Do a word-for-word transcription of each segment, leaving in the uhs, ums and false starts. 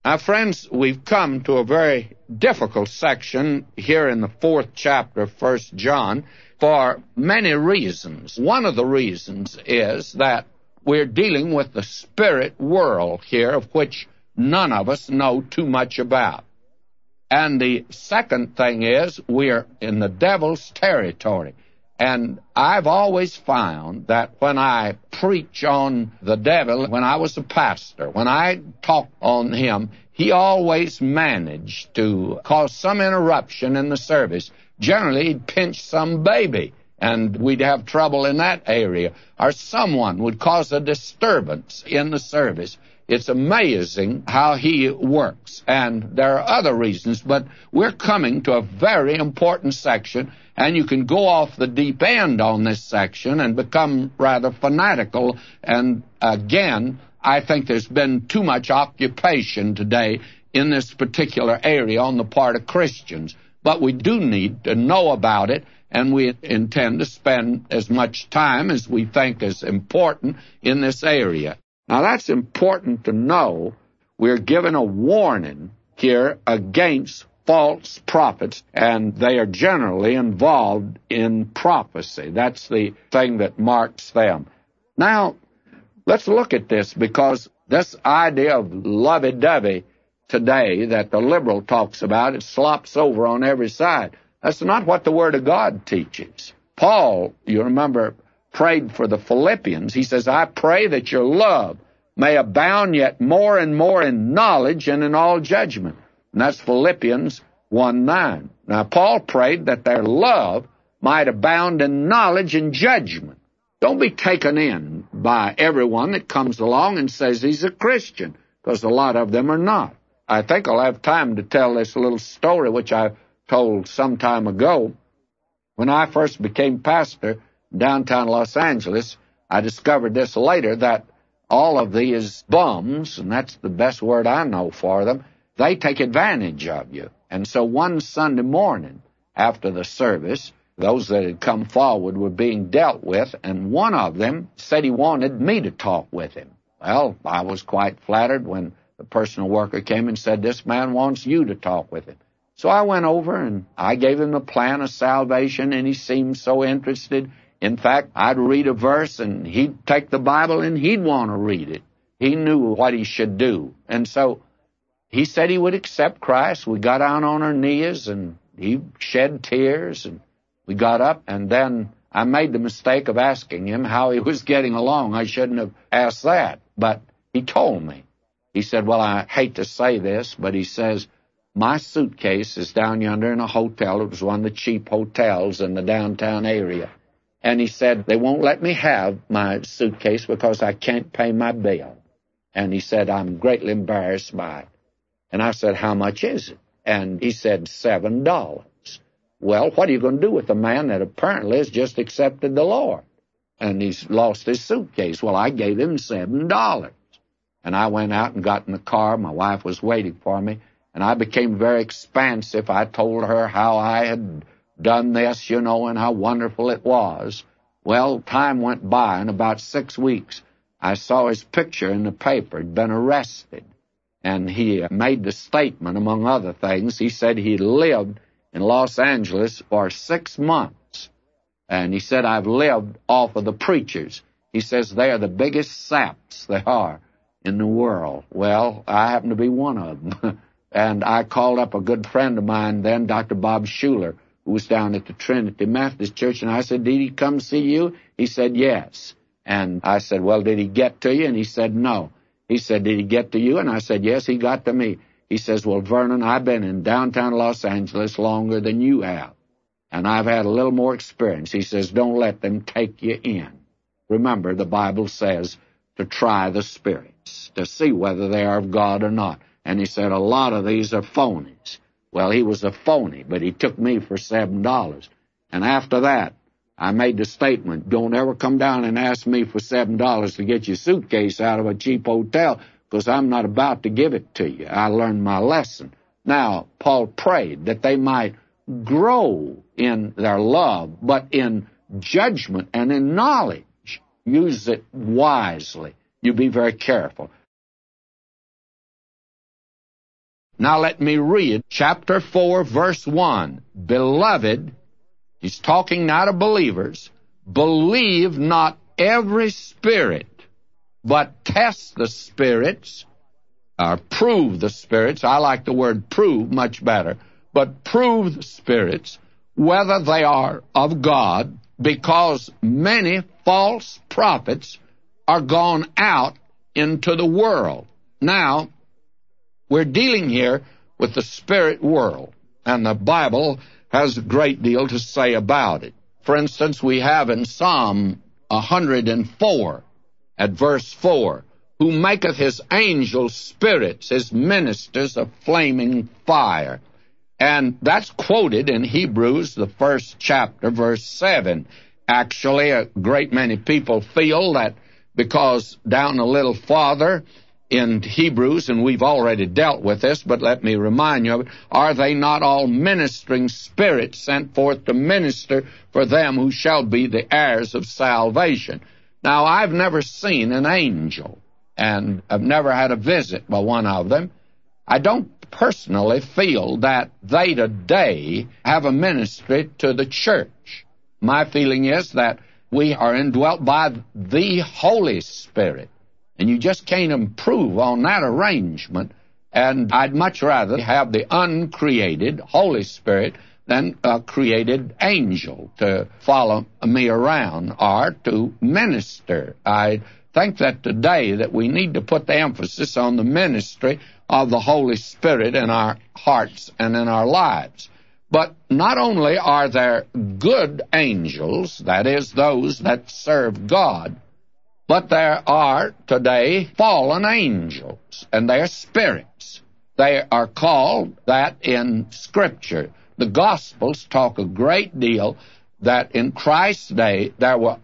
Now, friends, we've come to a very difficult section here in the fourth chapter of First John for many reasons. One of the reasons is that we're dealing with the spirit world here, of which none of us know too much about. And the second thing is we're in the devil's territory. And I've always found that when I preach on the devil, when I was a pastor, when I talked on him, he always managed to cause some interruption in the service. Generally, he'd pinch some baby, and we'd have trouble in that area. Or someone would cause a disturbance in the service. It's amazing how he works. And there are other reasons, but we're coming to a very important section, and you can go off the deep end on this section and become rather fanatical. And again, I think there's been too much occupation today in this particular area on the part of Christians. But we do need to know about it, and we intend to spend as much time as we think is important in this area. Now, that's important to know. We're given a warning here against false prophets, and they are generally involved in prophecy. That's the thing that marks them. Now, let's look at this, because this idea of lovey-dovey today that the liberal talks about, it slops over on every side. That's not what the Word of God teaches. Paul, you remember, prayed for the Philippians. He says, I pray that your love may abound yet more and more in knowledge and in all judgment. And that's Philippians one nine. Now, Paul prayed that their love might abound in knowledge and judgment. Don't be taken in by everyone that comes along and says he's a Christian, because a lot of them are not. I think I'll have time to tell this little story, which I told some time ago. When I first became pastor in downtown Los Angeles, I discovered this later, that all of these bums, and that's the best word I know for them, they take advantage of you. And so one Sunday morning after the service, those that had come forward were being dealt with, and one of them said he wanted me to talk with him. Well, I was quite flattered when the personal worker came and said, this man wants you to talk with him. So I went over and I gave him the plan of salvation, and he seemed so interested. In fact, I'd read a verse, and he'd take the Bible, and he'd want to read it. He knew what he should do. And so he said he would accept Christ. We got down on our knees, and he shed tears, and we got up, and then I made the mistake of asking him how he was getting along. I shouldn't have asked that, but he told me. He said, well, I hate to say this, but he says, my suitcase is down yonder in a hotel. It was one of the cheap hotels in the downtown area. And he said, they won't let me have my suitcase because I can't pay my bill. And he said, I'm greatly embarrassed by it. And I said, how much is it? And he said, seven dollars. Well, what are you going to do with a man that apparently has just accepted the Lord? And he's lost his suitcase. Well, I gave him seven dollars. And I went out and got in the car. My wife was waiting for me. And I became very expansive. I told her how I had done this, you know, and how wonderful it was. Well, time went by, and about six weeks, I saw his picture in the paper. He'd been arrested. And he made the statement, among other things, he said he lived in Los Angeles for six months. And he said, I've lived off of the preachers. He says they are the biggest saps there are in the world. Well, I happen to be one of them. And I called up a good friend of mine then, Doctor Bob Schuler, who was down at the Trinity Methodist Church, and I said, did he come see you? He said, yes. And I said, well, did he get to you? And he said, no. He said, did he get to you? And I said, yes, he got to me. He says, well, Vernon, I've been in downtown Los Angeles longer than you have, and I've had a little more experience. He says, don't let them take you in. Remember, the Bible says to try the spirits, to see whether they are of God or not. And he said, a lot of these are phonies. Well, he was a phony, but he took me for seven dollars. And after that, I made the statement, don't ever come down and ask me for seven dollars to get your suitcase out of a cheap hotel, because I'm not about to give it to you. I learned my lesson. Now, Paul prayed that they might grow in their love, but in judgment and in knowledge. Use it wisely. You be very careful. Now let me read chapter four, verse one. Beloved, he's talking now to believers, believe not every spirit, but test the spirits, or prove the spirits. I like the word prove much better. But prove the spirits, whether they are of God, because many false prophets are gone out into the world. Now, we're dealing here with the spirit world, and the Bible has a great deal to say about it. For instance, we have in Psalm one hundred four, at verse four, who maketh his angels spirits, his ministers a flaming fire. And that's quoted in Hebrews, the first chapter, verse seven. Actually, a great many people feel that because down a little farther in Hebrews, and we've already dealt with this, but let me remind you of it, are they not all ministering spirits sent forth to minister for them who shall be the heirs of salvation? Now, I've never seen an angel, and I've never had a visit by one of them. I don't personally feel that they today have a ministry to the church. My feeling is that we are indwelt by the Holy Spirit, and you just can't improve on that arrangement. And I'd much rather have the uncreated Holy Spirit than a created angel to follow me around or to minister. I think that today that we need to put the emphasis on the ministry of the Holy Spirit in our hearts and in our lives. But not only are there good angels, that is, those that serve God, but there are today fallen angels, and they are spirits. They are called that in Scripture. The Gospels talk a great deal that in Christ's day there were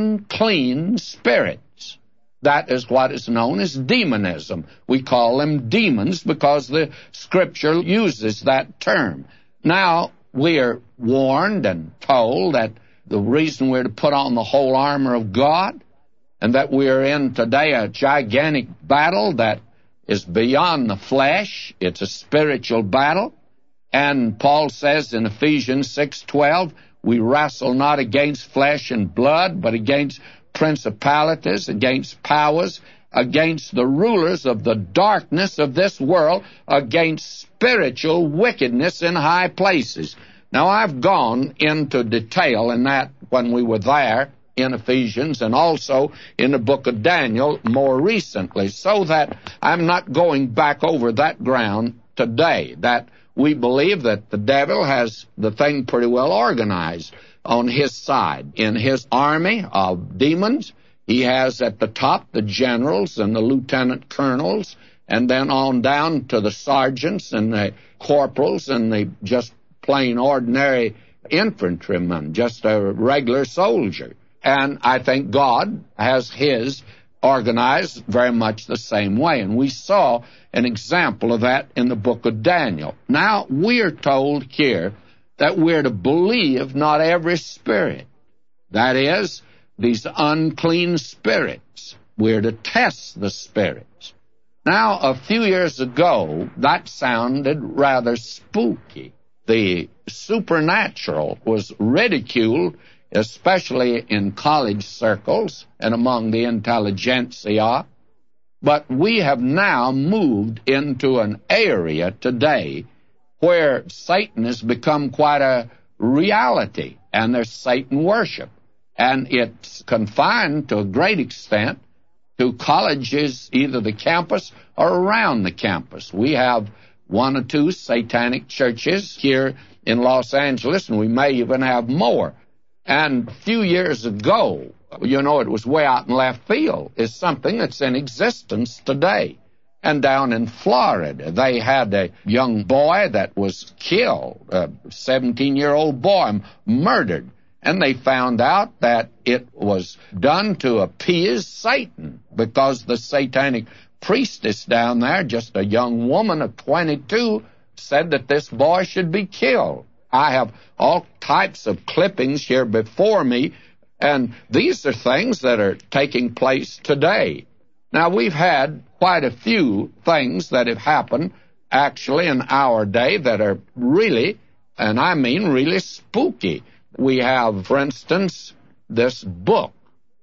unclean spirits. That is what is known as demonism. We call them demons because the Scripture uses that term. Now, we are warned and told that the reason we're to put on the whole armor of God, and that we are in today a gigantic battle that is beyond the flesh. It's a spiritual battle. And Paul says in Ephesians six twelve, we wrestle not against flesh and blood, but against principalities, against powers, against the rulers of the darkness of this world, against spiritual wickedness in high places. Now, I've gone into detail in that when we were there in Ephesians and also in the book of Daniel more recently, so that I'm not going back over that ground today, that we believe that the devil has the thing pretty well organized on his side. In his army of demons, he has at the top the generals and the lieutenant colonels, and then on down to the sergeants and the corporals and the just plain ordinary infantryman, just a regular soldier. And I think God has his organized very much the same way. And we saw an example of that in the book of Daniel. Now, we are told here that we're to believe not every spirit. That is, these unclean spirits. We're to test the spirits. Now, a few years ago, that sounded rather spooky. The supernatural was ridiculed, especially in college circles and among the intelligentsia. But we have now moved into an area today where Satan has become quite a reality, and there's Satan worship. And it's confined to a great extent to colleges, either the campus or around the campus. We have one or two satanic churches here in Los Angeles, and we may even have more. And a few years ago, you know, it was way out in left field, is something that's in existence today. And down in Florida, they had a young boy that was killed, a seventeen-year-old boy murdered. And they found out that it was done to appease Satan, because the satanic priestess down there, just a young woman of twenty-two, said that this boy should be killed. I have all types of clippings here before me, and these are things that are taking place today. Now, we've had quite a few things that have happened actually in our day that are really, and I mean really spooky. We have, for instance, this book,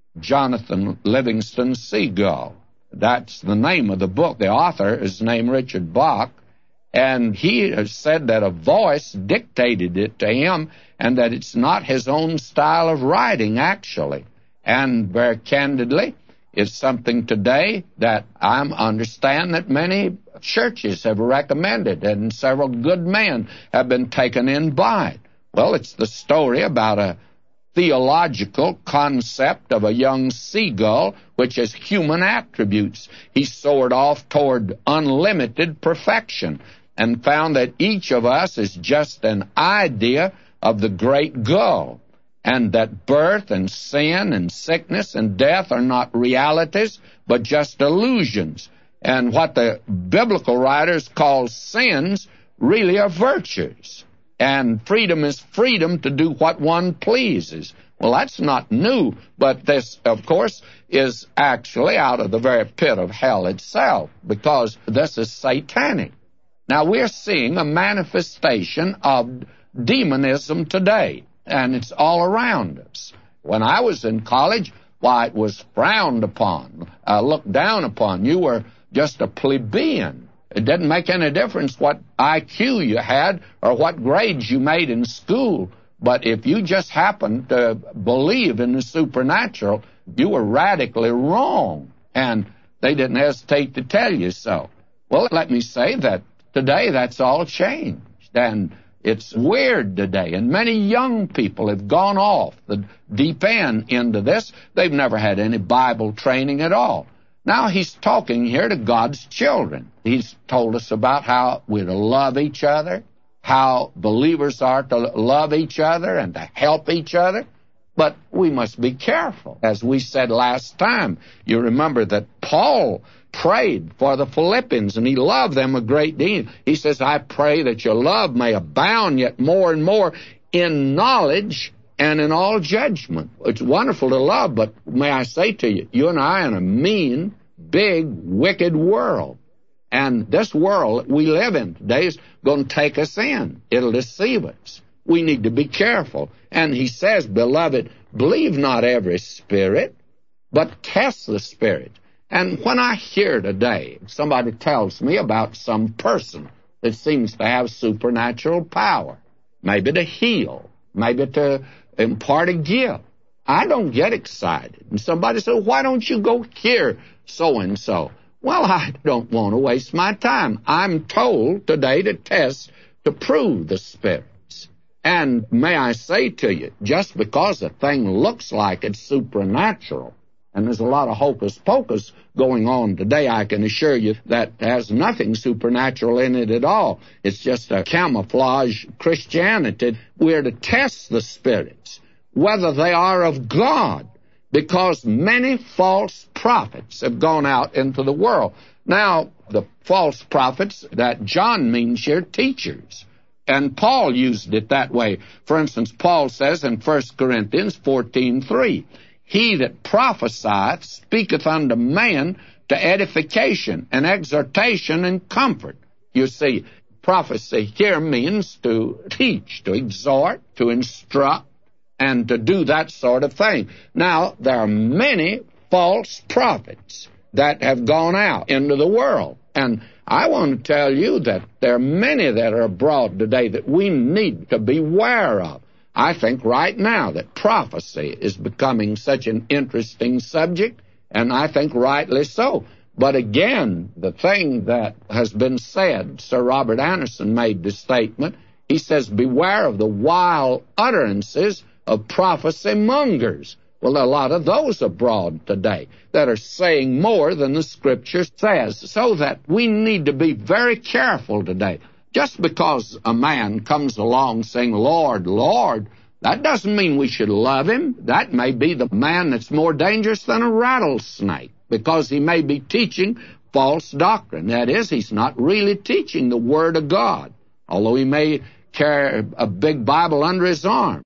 Jonathan Livingston Seagull. That's the name of the book. The author is named Richard Bach, and he has said that a voice dictated it to him and that it's not his own style of writing, actually. And very candidly, it's something today that I understand that many churches have recommended, and several good men have been taken in by it. Well, it's the story about a theological concept of a young seagull which has human attributes. He soared off toward unlimited perfection and found that each of us is just an idea of the great gull, and that birth and sin and sickness and death are not realities but just illusions, and what the biblical writers call sins really are virtues. And freedom is freedom to do what one pleases. Well, that's not new, but this, of course, is actually out of the very pit of hell itself, because this is satanic. Now, we're seeing a manifestation of demonism today, and it's all around us. When I was in college, why, it was frowned upon, uh, looked down upon. You were just a plebeian. It didn't make any difference what I Q you had or what grades you made in school. But if you just happened to believe in the supernatural, you were radically wrong. And they didn't hesitate to tell you so. Well, let me say that today that's all changed. And it's weird today. And many young people have gone off the deep end into this. They've never had any Bible training at all. Now he's talking here to God's children. He's told us about how we're to love each other, how believers are to love each other and to help each other. But we must be careful. As we said last time, you remember that Paul prayed for the Philippians, and he loved them a great deal. He says, I pray that your love may abound yet more and more in knowledge and in all judgment. It's wonderful to love, but may I say to you, you and I are in a mean, big, wicked world. And this world we live in today is going to take us in. It'll deceive us. We need to be careful. And he says, beloved, believe not every spirit, but test the spirit. And when I hear today, somebody tells me about some person that seems to have supernatural power, maybe to heal, maybe to impart a gift, I don't get excited. And somebody says, why don't you go hear so-and-so? Well, I don't want to waste my time. I'm told today to test, to prove the spirits. And may I say to you, just because a thing looks like it's supernatural, and there's a lot of hocus-pocus going on today, I can assure you that has nothing supernatural in it at all. It's just a camouflage Christianity. We're to test the spirits, whether they are of God, because many false prophets have gone out into the world. Now, the false prophets that John means here, teachers. And Paul used it that way. For instance, Paul says in First Corinthians fourteen three, he that prophesieth speaketh unto man to edification and exhortation and comfort. You see, prophecy here means to teach, to exhort, to instruct, and to do that sort of thing. Now, there are many false prophets that have gone out into the world. And I want to tell you that there are many that are abroad today that we need to beware of. I think right now that prophecy is becoming such an interesting subject, and I think rightly so. But again, the thing that has been said, Sir Robert Anderson made the statement, he says, beware of the wild utterances of prophecy mongers. Well, there are a lot of those abroad today that are saying more than the Scripture says, so that we need to be very careful today. Just because a man comes along saying, Lord, Lord, that doesn't mean we should love him. That may be the man that's more dangerous than a rattlesnake, because he may be teaching false doctrine. That is, he's not really teaching the Word of God, although he may carry a big Bible under his arm.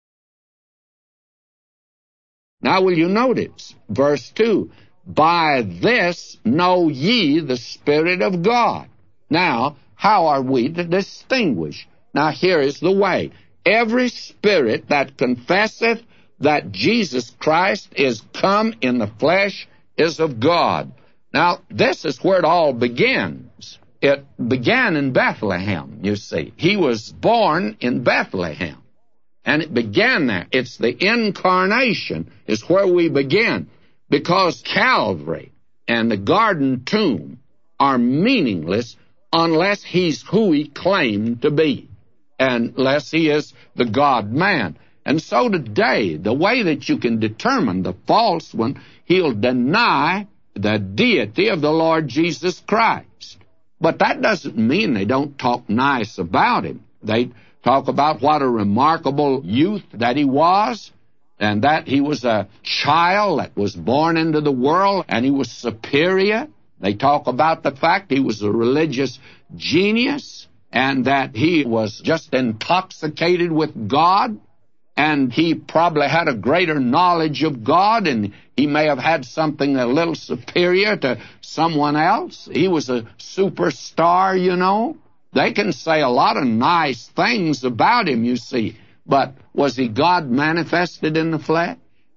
Now will you notice, verse two, by this know ye the Spirit of God. Now, how are we to distinguish? Now here is the way. Every spirit that confesseth that Jesus Christ is come in the flesh is of God. Now, this is where it all begins. It began in Bethlehem, you see. He was born in Bethlehem, and it began there. It's the incarnation is where we begin, because Calvary and the garden tomb are meaningless unless he's who he claimed to be, unless he is the God-man. And so today, the way that you can determine the false one, he'll deny the deity of the Lord Jesus Christ. But that doesn't mean they don't talk nice about him. They talk about what a remarkable youth that he was, and that he was a child that was born into the world, and he was superior. They talk about the fact he was a religious genius, and that he was just intoxicated with God, and he probably had a greater knowledge of God, and he may have had something a little superior to someone else. He was a superstar, you know. They can say a lot of nice things about him, you see, but was he God manifested in the flesh?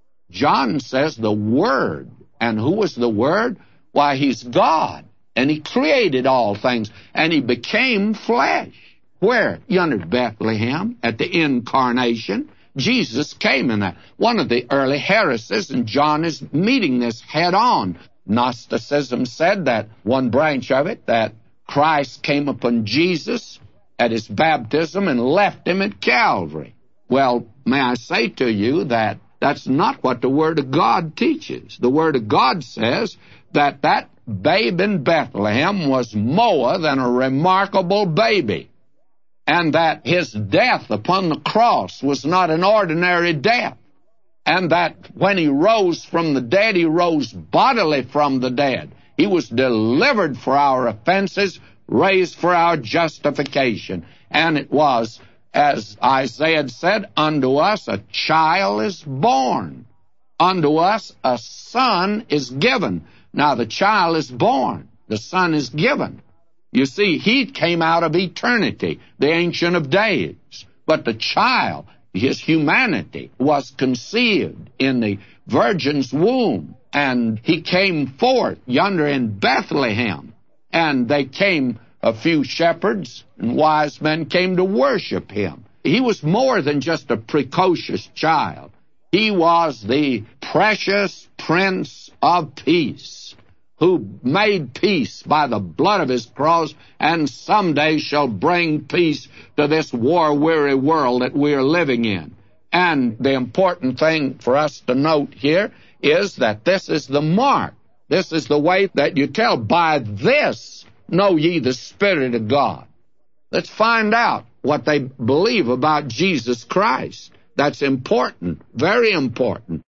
John says the Word. And who was the Word? Why, he's God, and he created all things, and he became flesh. Where? Yonder Bethlehem, at the incarnation. Jesus came in that. One of the early heresies, and John is meeting this head on. Gnosticism said that, one branch of it, that Christ came upon Jesus at his baptism and left him at Calvary. Well, may I say to you that that's not what the Word of God teaches. The Word of God says that that babe in Bethlehem was more than a remarkable baby, and that his death upon the cross was not an ordinary death, and that when he rose from the dead, he rose bodily from the dead. He was delivered for our offenses, raised for our justification. And it was, as Isaiah said, unto us a child is born. Unto us a son is given. Now the child is born. The son is given. You see, he came out of eternity, the Ancient of Days. But the child, his humanity, was conceived in the virgin's womb. And he came forth yonder in Bethlehem. And they came, a few shepherds and wise men came to worship him. He was more than just a precocious child. He was the precious Prince of Peace, who made peace by the blood of his cross, and someday shall bring peace to this war-weary world that we are living in. And the important thing for us to note here is that this is the mark. This is the way that you tell, by this know ye the Spirit of God. Let's find out what they believe about Jesus Christ. That's important, very important.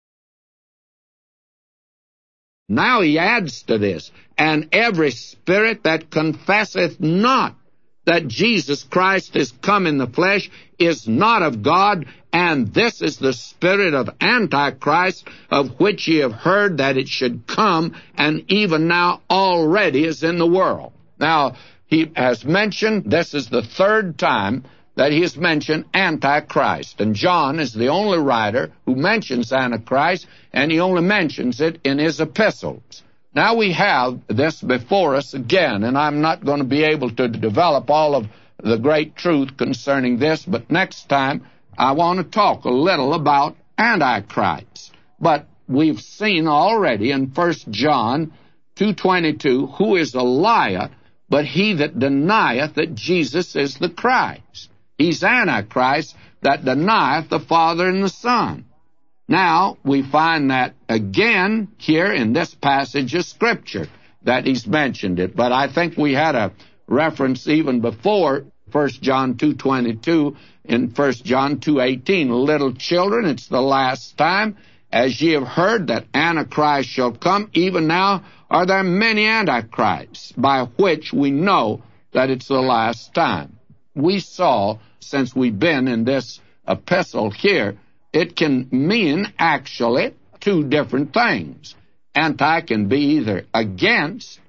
Now he adds to this, and every spirit that confesseth not that Jesus Christ is come in the flesh is not of God, and this is the spirit of Antichrist, of which ye have heard that it should come, and even now already is in the world. Now, he has mentioned, this is the third time that he has mentioned Antichrist, and John is the only writer who mentions Antichrist, and he only mentions it in his epistles. Now we have this before us again, and I'm not going to be able to develop all of the great truth concerning this, but next time I want to talk a little about Antichrist. But we've seen already in First John two twenty-two, who is a liar, but he that denieth that Jesus is the Christ. He's Antichrist that denieth the Father and the Son. Now, we find that again here in this passage of Scripture that he's mentioned it. But I think we had a reference even before First John two twenty-two in First John two eighteen. Little children, it's the last time. As ye have heard that Antichrist shall come, even now are there many Antichrists, by which we know that it's the last time. We saw, since we've been in this epistle here, it can mean actually two different things. Anti can be either against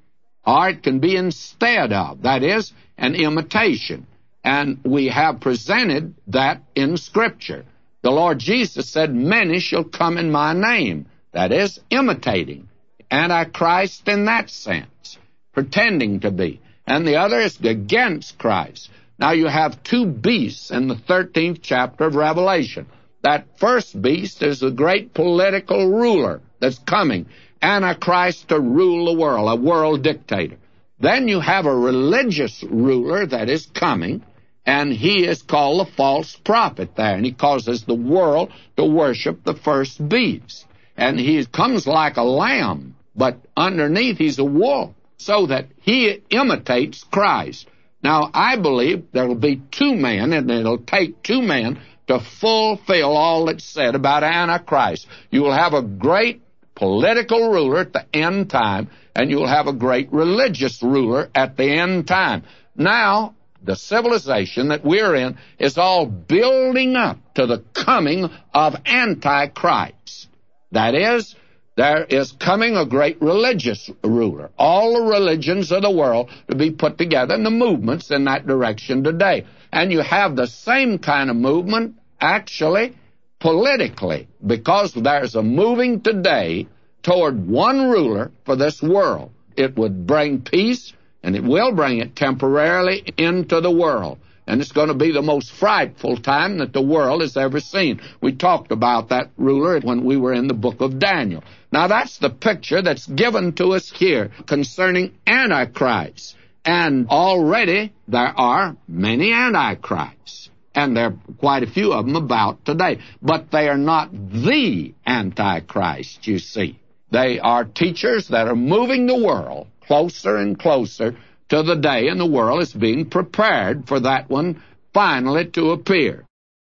or it can be instead of. That is, an imitation. And we have presented that in Scripture. The Lord Jesus said, many shall come in my name. That is, imitating. Antichrist in that sense, pretending to be. And the other is against Christ. Now you have two beasts in the thirteenth chapter of Revelation. That first beast is the great political ruler that's coming. Antichrist to rule the world, a world dictator. Then you have a religious ruler that is coming, and he is called the false prophet there, and he causes the world to worship the first beast. And he comes like a lamb, but underneath he's a wolf, so that he imitates Christ. Now, I believe there will be two men, and it'll take two men to fulfill all that's said about Antichrist. You will have a great political ruler at the end time, and you'll have a great religious ruler at the end time. Now, the civilization that we're in is all building up to the coming of Antichrist. That is, there is coming a great religious ruler. All the religions of the world to be put together, and the movements in that direction today. And you have the same kind of movement, actually, politically, because there's a moving today toward one ruler for this world. It would bring peace, and it will bring it temporarily into the world. And it's going to be the most frightful time that the world has ever seen. We talked about that ruler when we were in the book of Daniel. Now, that's the picture that's given to us here concerning Antichrist. And already there are many Antichrists. And there are quite a few of them about today. But they are not the Antichrist, you see. They are teachers that are moving the world closer and closer to the day, and the world is being prepared for that one finally to appear.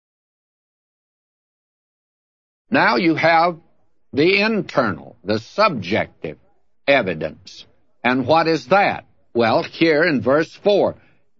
Now you have the internal, the subjective evidence. And what is that? Well, here in verse four,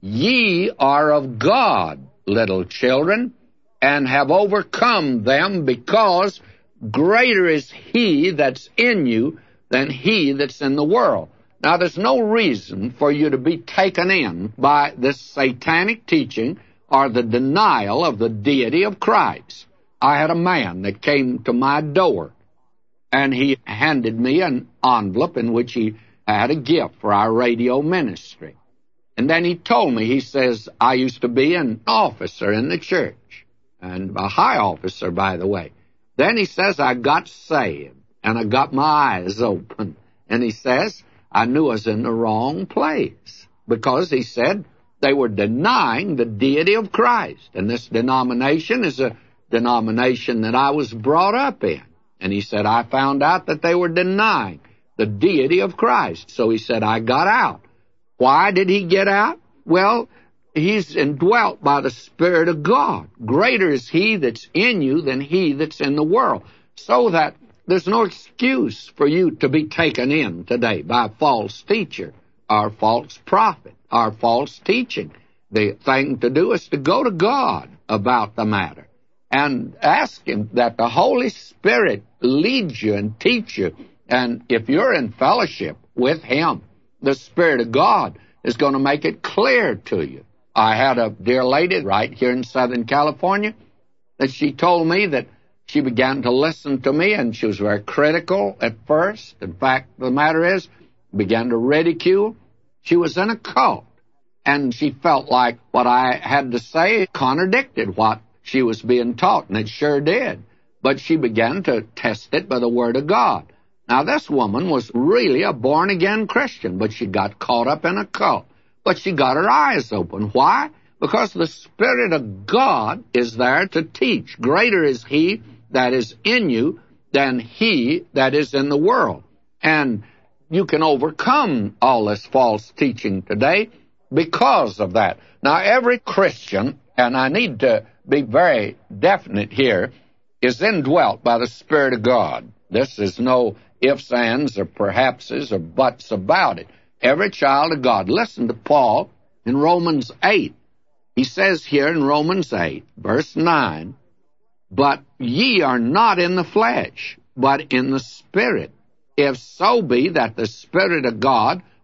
ye are of God, little children, and have overcome them, because greater is he that's in you than he that's in the world. Now, there's no reason for you to be taken in by this satanic teaching or the denial of the deity of Christ. I had a man that came to my door, and he handed me an envelope in which he had a gift for our radio ministry. And then he told me, he says, I used to be an officer in the church, and a high officer, by the way. Then he says, I got saved, and I got my eyes open. And he says, I knew I was in the wrong place, because, he said, they were denying the deity of Christ. And this denomination is a denomination that I was brought up in. And he said, I found out that they were denying the deity of Christ. So he said, I got out. Why did he get out? Well, he's indwelt by the Spirit of God. Greater is he that's in you than he that's in the world. So that there's no excuse for you to be taken in today by a false teacher or false prophet or false teaching. The thing to do is to go to God about the matter and ask him that the Holy Spirit leads you and teach you. And if you're in fellowship with him, the Spirit of God is going to make it clear to you. I had a dear lady right here in Southern California that she told me that she began to listen to me, and she was very critical at first. In fact, the matter is, began to ridicule. She was in a cult, and she felt like what I had to say contradicted what she was being taught, and it sure did. But she began to test it by the Word of God. Now, this woman was really a born-again Christian, but she got caught up in a cult. But she got her eyes open. Why? Because the Spirit of God is there to teach. Greater is he that is in you than he that is in the world. And you can overcome all this false teaching today because of that. Now, every Christian, and I need to be very definite here, is indwelt by the Spirit of God. This is no ifs, ands, or perhapses, or buts about it. Every child of God. Listen to Paul in Romans eight. He says here in Romans eight, verse nine, but ye are not in the flesh, but in the Spirit, if so be that the Spirit of God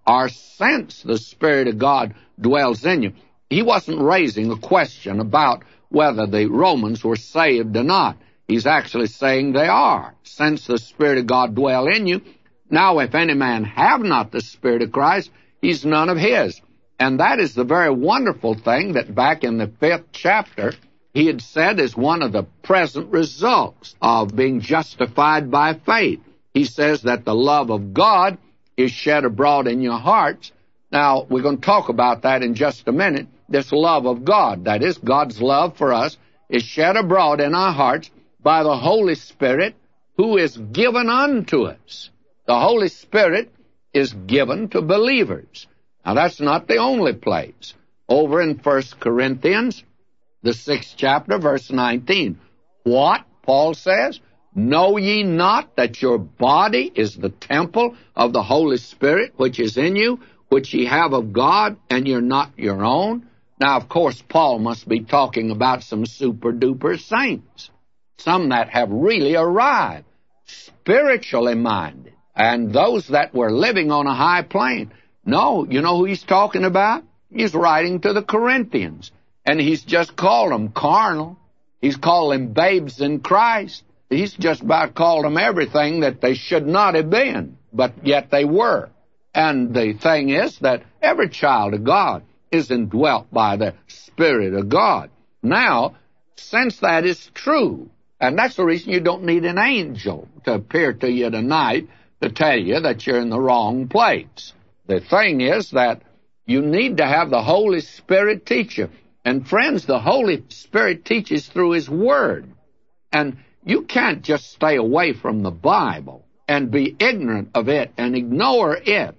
or since the Spirit of God dwells in you. He wasn't raising a question about whether the Romans were saved or not. He's actually saying they are, since the Spirit of God dwell in you. Now, if any man have not the Spirit of Christ, he's none of his. And that is the very wonderful thing that back in the fifth chapter, he had said is one of the present results of being justified by faith. He says that the love of God is shed abroad in your hearts. Now, we're going to talk about that in just a minute. This love of God, that is, God's love for us, is shed abroad in our hearts by the Holy Spirit who is given unto us. The Holy Spirit is given to believers. Now, that's not the only place. Over in First Corinthians, the sixth chapter, verse nineteen. What? Paul says, know ye not that your body is the temple of the Holy Spirit, which is in you, which ye have of God, and you're not your own? Now, of course, Paul must be talking about some super-duper saints, some that have really arrived, spiritually minded, and those that were living on a high plane. No, you know who he's talking about? He's writing to the Corinthians, and he's just called them carnal. He's called them babes in Christ. He's just about called them everything that they should not have been, but yet they were. And the thing is that every child of God is indwelt by the Spirit of God. Now, since that is true, and that's the reason you don't need an angel to appear to you tonight to tell you that you're in the wrong place. The thing is that you need to have the Holy Spirit teach you. And friends, the Holy Spirit teaches through His Word. And you can't just stay away from the Bible and be ignorant of it and ignore it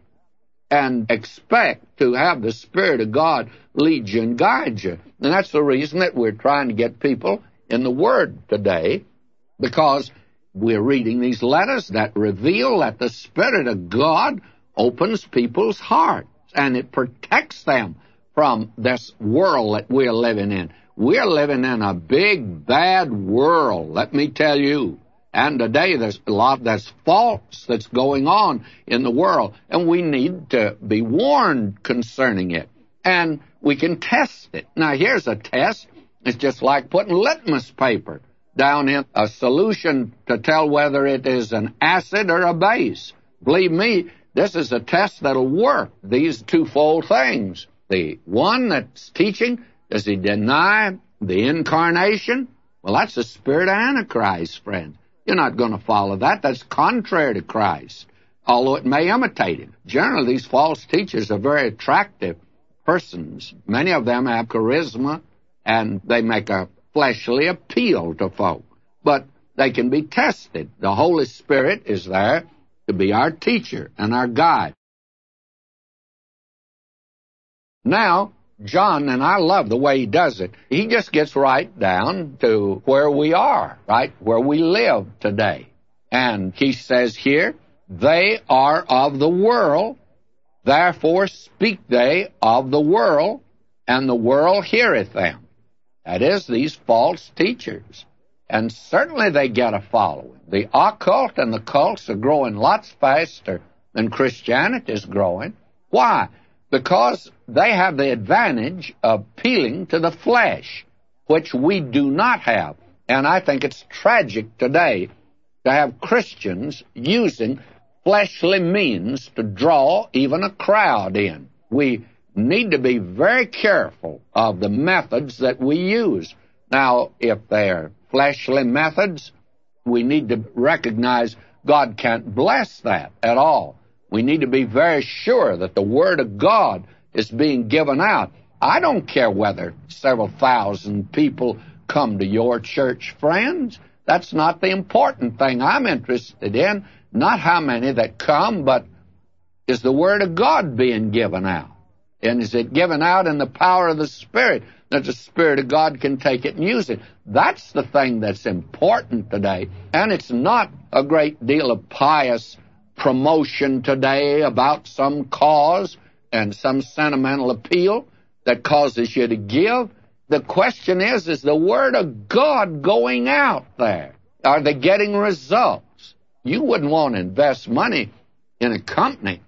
and expect to have the Spirit of God lead you and guide you. And that's the reason that we're trying to get people in the Word today, because we're reading these letters that reveal that the Spirit of God opens people's hearts, and it protects them from this world that we're living in. We're living in a big, bad world, let me tell you. And today there's a lot that's false that's going on in the world, and we need to be warned concerning it. And we can test it. Now, here's a test. It's just like putting litmus paper down in a solution to tell whether it is an acid or a base. Believe me, this is a test that'll work, these twofold things. The one that's teaching, does he deny the incarnation? Well, that's the spirit of Antichrist, friends. You're not going to follow that. That's contrary to Christ, although it may imitate him. Generally, these false teachers are very attractive persons. Many of them have charisma, and they make a fleshly appeal to folk. But they can be tested. The Holy Spirit is there to be our teacher and our guide. Now, John, and I love the way he does it, he just gets right down to where we are, right, where we live today. And he says here, they are of the world, therefore speak they of the world, and the world heareth them. That is, these false teachers. And certainly they get a following. The occult and the cults are growing lots faster than Christianity is growing. Why? Because they have the advantage of appealing to the flesh, which we do not have. And I think it's tragic today to have Christians using fleshly means to draw even a crowd in. We need to be very careful of the methods that we use. Now, if they're fleshly methods, we need to recognize God can't bless that at all. We need to be very sure that the Word of God is being given out. I don't care whether several thousand people come to your church, friends. That's not the important thing I'm interested in. Not how many that come, but is the Word of God being given out? And is it given out in the power of the Spirit, that the Spirit of God can take it and use it? That's the thing that's important today. And it's not a great deal of pious promotion today about some cause and some sentimental appeal that causes you to give. The question is, is the Word of God going out there? Are they getting results? You wouldn't want to invest money in a company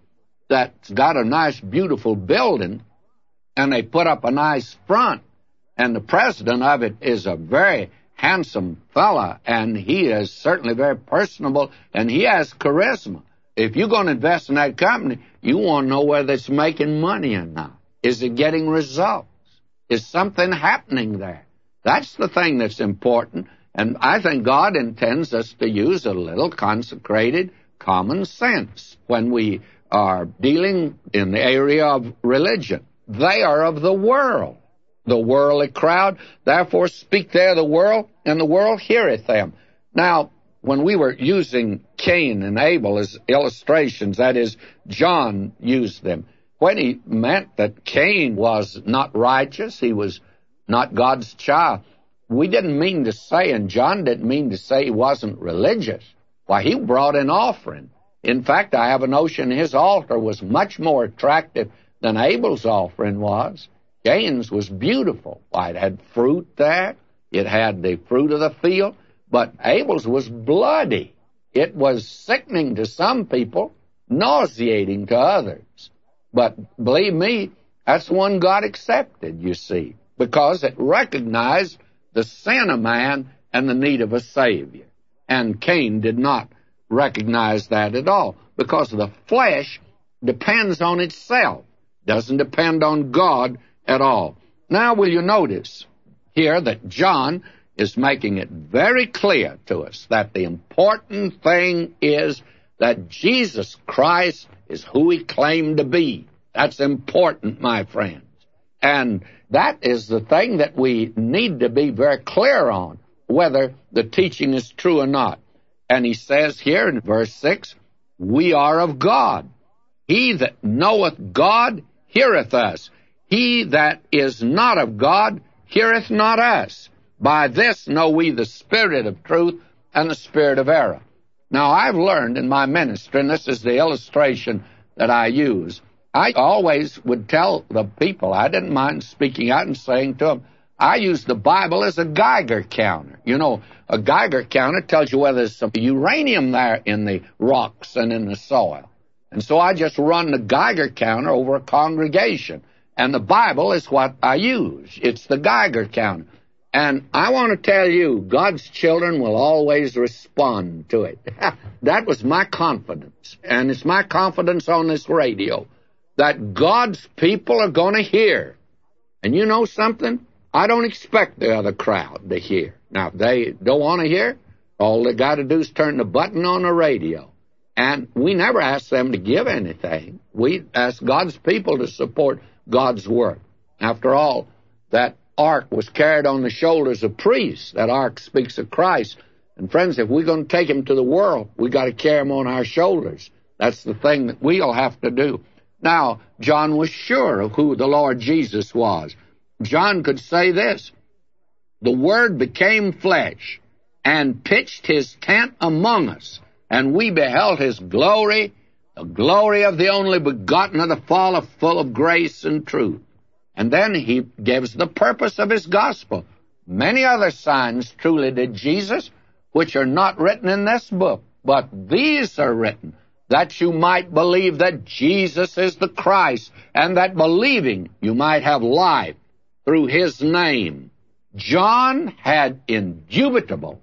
that's got a nice, beautiful building, and they put up a nice front, and the president of it is a very handsome fella, and he is certainly very personable, and he has charisma. If you're going to invest in that company, you want to know whether it's making money or not. Is it getting results? Is something happening there? That's the thing that's important, and I think God intends us to use a little consecrated common sense when we are dealing in the area of religion. They are of the world, the worldly crowd. Therefore speak they of the world, and the world heareth them. Now, when we were using Cain and Abel as illustrations, that is, John used them, when he meant that Cain was not righteous, he was not God's child, we didn't mean to say, and John didn't mean to say he wasn't religious. Why, he brought an offering. In fact, I have a notion his altar was much more attractive than Abel's offering was. Cain's was beautiful. Why, it had fruit there. It had the fruit of the field. But Abel's was bloody. It was sickening to some people, nauseating to others. But believe me, that's the one God accepted, you see, because it recognized the sin of man and the need of a Savior. And Cain did not recognize that at all, because the flesh depends on itself, doesn't depend on God at all. Now, will you notice here that John is making it very clear to us that the important thing is that Jesus Christ is who he claimed to be. That's important, my friends. And that is the thing that we need to be very clear on, whether the teaching is true or not. And he says here in verse six, we are of God. He that knoweth God heareth us. He that is not of God heareth not us. By this know we the spirit of truth and the spirit of error. Now, I've learned in my ministry, and this is the illustration that I use, I always would tell the people, I didn't mind speaking out and saying to them, I use the Bible as a Geiger counter. You know, a Geiger counter tells you whether there's some uranium there in the rocks and in the soil. And so I just run the Geiger counter over a congregation. And the Bible is what I use. It's the Geiger counter. And I want to tell you, God's children will always respond to it. That was my confidence. And it's my confidence on this radio that God's people are going to hear. And you know something? I don't expect the other crowd to hear. Now, if they don't want to hear, all they got to do is turn the button on the radio. And we never ask them to give anything. We ask God's people to support God's work. After all, that ark was carried on the shoulders of priests. That ark speaks of Christ. And friends, if we're going to take him to the world, we got to carry him on our shoulders. That's the thing that we'll have to do. Now, John was sure of who the Lord Jesus was. John could say this, the Word became flesh and pitched his tent among us, and we beheld his glory, the glory of the only begotten of the Father, full of grace and truth. And then he gives the purpose of his gospel. Many other signs truly did Jesus, which are not written in this book, but these are written, that you might believe that Jesus is the Christ, and that believing you might have life through his name. John had indubitable,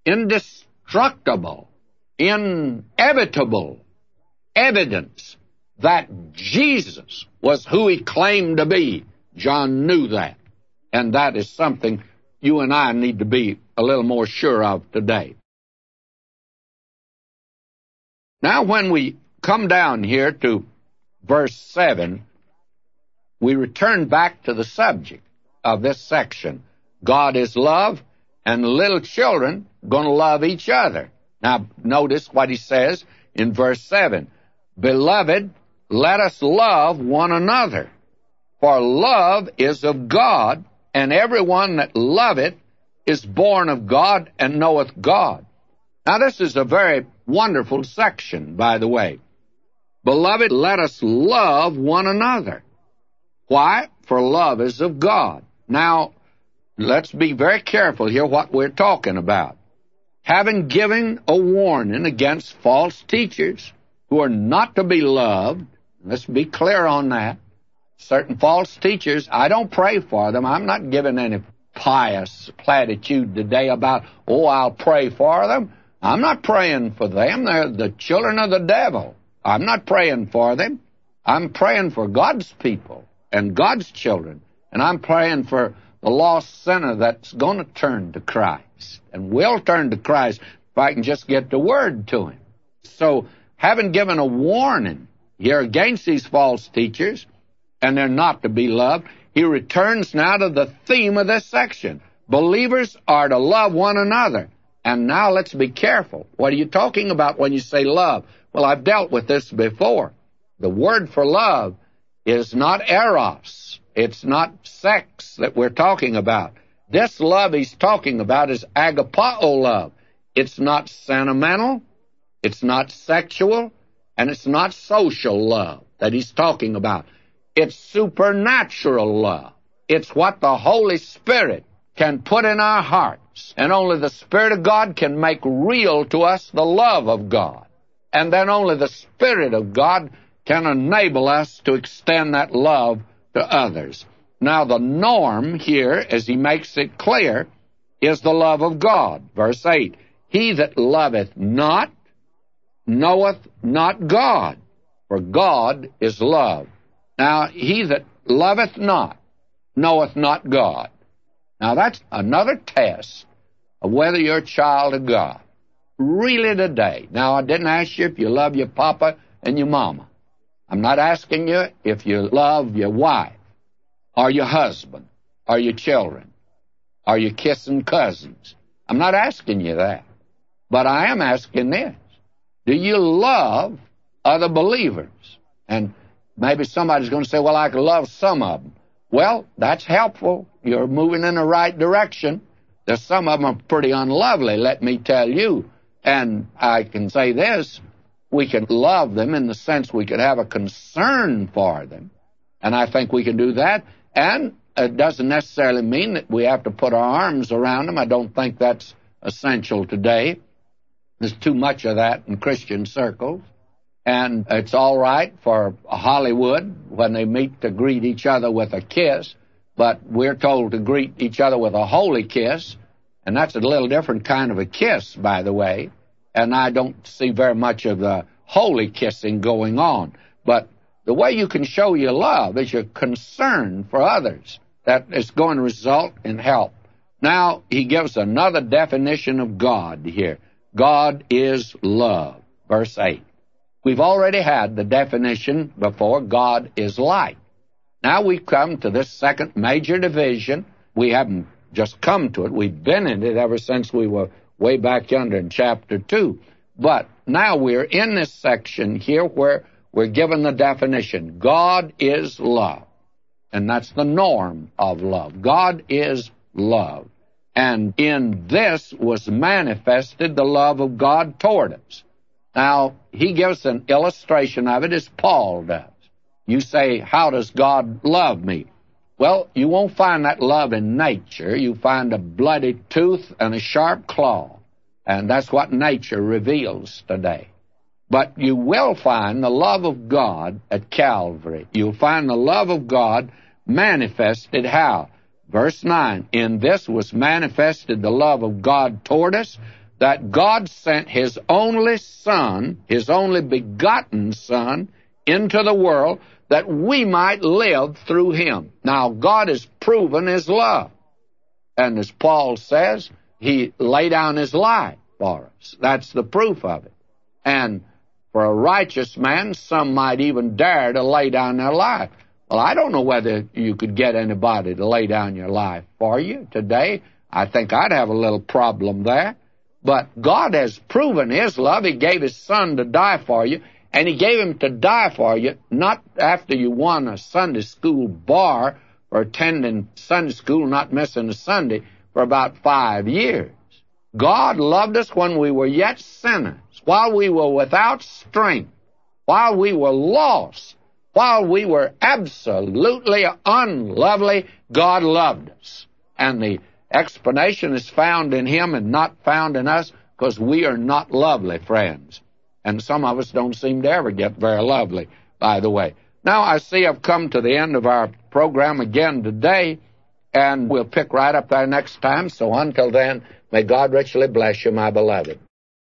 indestructible, inevitable evidence that Jesus was who he claimed to be. John knew that. And that is something you and I need to be a little more sure of today. Now, when we come down here to verse seven, we return back to the subject of this section. God is love, and little children going to love each other. Now, notice what he says in verse seven. Beloved, let us love one another, for love is of God, and everyone that loveth is born of God and knoweth God. Now, this is a very wonderful section, by the way. Beloved, let us love one another. Why? For love is of God. Now, let's be very careful here what we're talking about. Having given a warning against false teachers who are not to be loved, Let's be clear on that. Certain false teachers, I don't pray for them. I'm not giving any pious platitude today about, oh, I'll pray for them. I'm not praying for them. They're the children of the devil. I'm not praying for them. I'm praying for God's people and God's children. And I'm praying for the lost sinner that's going to turn to Christ and will turn to Christ if I can just get the word to him. So, having given a warning here against these false teachers, and they're not to be loved, he returns now to the theme of this section. Believers are to love one another. And now let's be careful. What are you talking about when you say love? Well, I've dealt with this before. The word for love is not eros. It's not sex that we're talking about. This love he's talking about is agapao love. It's not sentimental, it's not sexual, and it's not social love that he's talking about. It's supernatural love. It's what the Holy Spirit can put in our hearts. And only the Spirit of God can make real to us the love of God. And then only the Spirit of God can enable us to extend that love to others. Now, the norm here, as he makes it clear, is the love of God. Verse eight, he that loveth not knoweth not God, for God is love. Now, he that loveth not knoweth not God. Now, that's another test of whether you're a child of God. Really today. Now, I didn't ask you if you love your papa and your mama. I'm not asking you if you love your wife or your husband or your children or your kissing cousins. I'm not asking you that. But I am asking this. Do you love other believers? And maybe somebody's going to say, well, I can love some of them. Well, that's helpful. You're moving in the right direction. There's some of them are pretty unlovely, let me tell you. And I can say this, we can love them in the sense we could have a concern for them. And I think we can do that. And it doesn't necessarily mean that we have to put our arms around them. I don't think that's essential today. There's too much of that in Christian circles. And it's all right for Hollywood when they meet to greet each other with a kiss, but we're told to greet each other with a holy kiss, and that's a little different kind of a kiss, by the way, and I don't see very much of the holy kissing going on. But the way you can show your love is your concern for others. That is going to result in help. Now, he gives another definition of God here. God is love, verse eight. We've already had the definition before, God is light. Now we come to this second major division. We haven't just come to it. We've been in it ever since we were way back yonder in chapter two. But now we're in this section here where we're given the definition. God is love. And that's the norm of love. God is love. And in this was manifested the love of God toward us. Now, he gives an illustration of it as Paul does. You say, how does God love me? Well, you won't find that love in nature. You find a bloody tooth and a sharp claw. And that's what nature reveals today. But you will find the love of God at Calvary. You'll find the love of God manifested how? Verse nine, in this was manifested the love of God toward us, that God sent his only Son, his only begotten Son, into the world that we might live through him. Now, God has proven his love. And as Paul says, he laid down his life for us. That's the proof of it. And for a righteous man, some might even dare to lay down their life. Well, I don't know whether you could get anybody to lay down your life for you today. I think I'd have a little problem there. But God has proven his love. He gave his Son to die for you, and he gave him to die for you not after you won a Sunday school bar for attending Sunday school, not missing a Sunday, for about five years. God loved us when we were yet sinners, while we were without strength, while we were lost, while we were absolutely unlovely. God loved us. And the explanation is found in him and not found in us, because we are not lovely, friends. And some of us don't seem to ever get very lovely. by the way. Now, I see I've come to the end of our program again today, and we'll pick right up there next time. So until then, may God richly bless you, my beloved.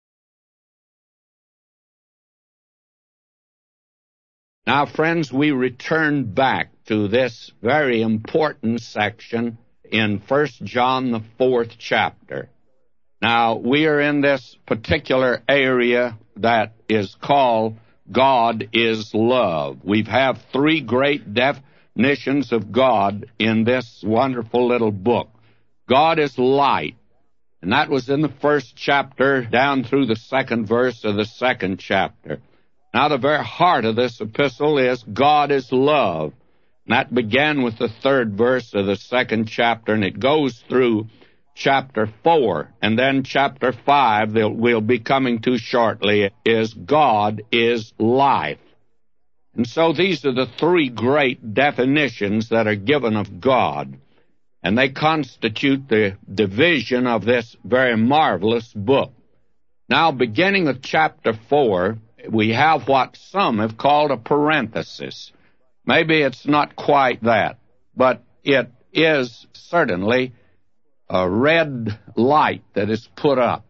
Now, friends, we return back to this very important section in First John, the fourth chapter. Now, we are in this particular area that is called God is Love. We have three great definitions of God in this wonderful little book. God is light, and that was in the first chapter down through the second verse of the second chapter. Now, the very heart of this epistle is God is love. And that began with the third verse of the second chapter, and it goes through chapter four. And then chapter five, that we'll be coming to shortly, is God is life. And so these are the three great definitions that are given of God. And they constitute the division of this very marvelous book. Now, beginning with chapter four, we have what some have called a parenthesis. Maybe it's not quite that, but it is certainly a red light that is put up,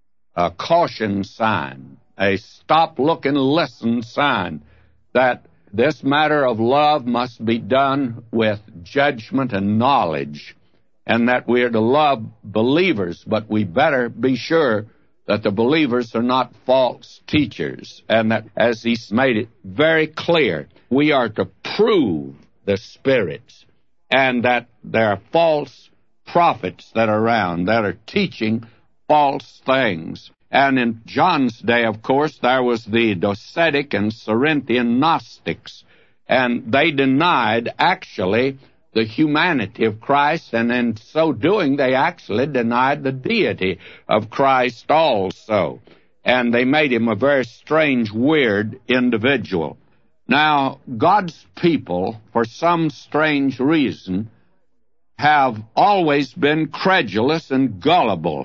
a caution sign, a stop, look, and listen sign, that this matter of love must be done with judgment and knowledge, and that we are to love believers, but we better be sure that the believers are not false teachers, and that, as he's made it very clear, we are to prove the spirits, and that there are false prophets that are around that are teaching false things. And in John's day, of course, there was the Docetic and Cerinthian Gnostics, and they denied actually the humanity of Christ, and in so doing, they actually denied the deity of Christ also. And they made him a very strange, weird individual. Now, God's people, for some strange reason, have always been credulous and gullible.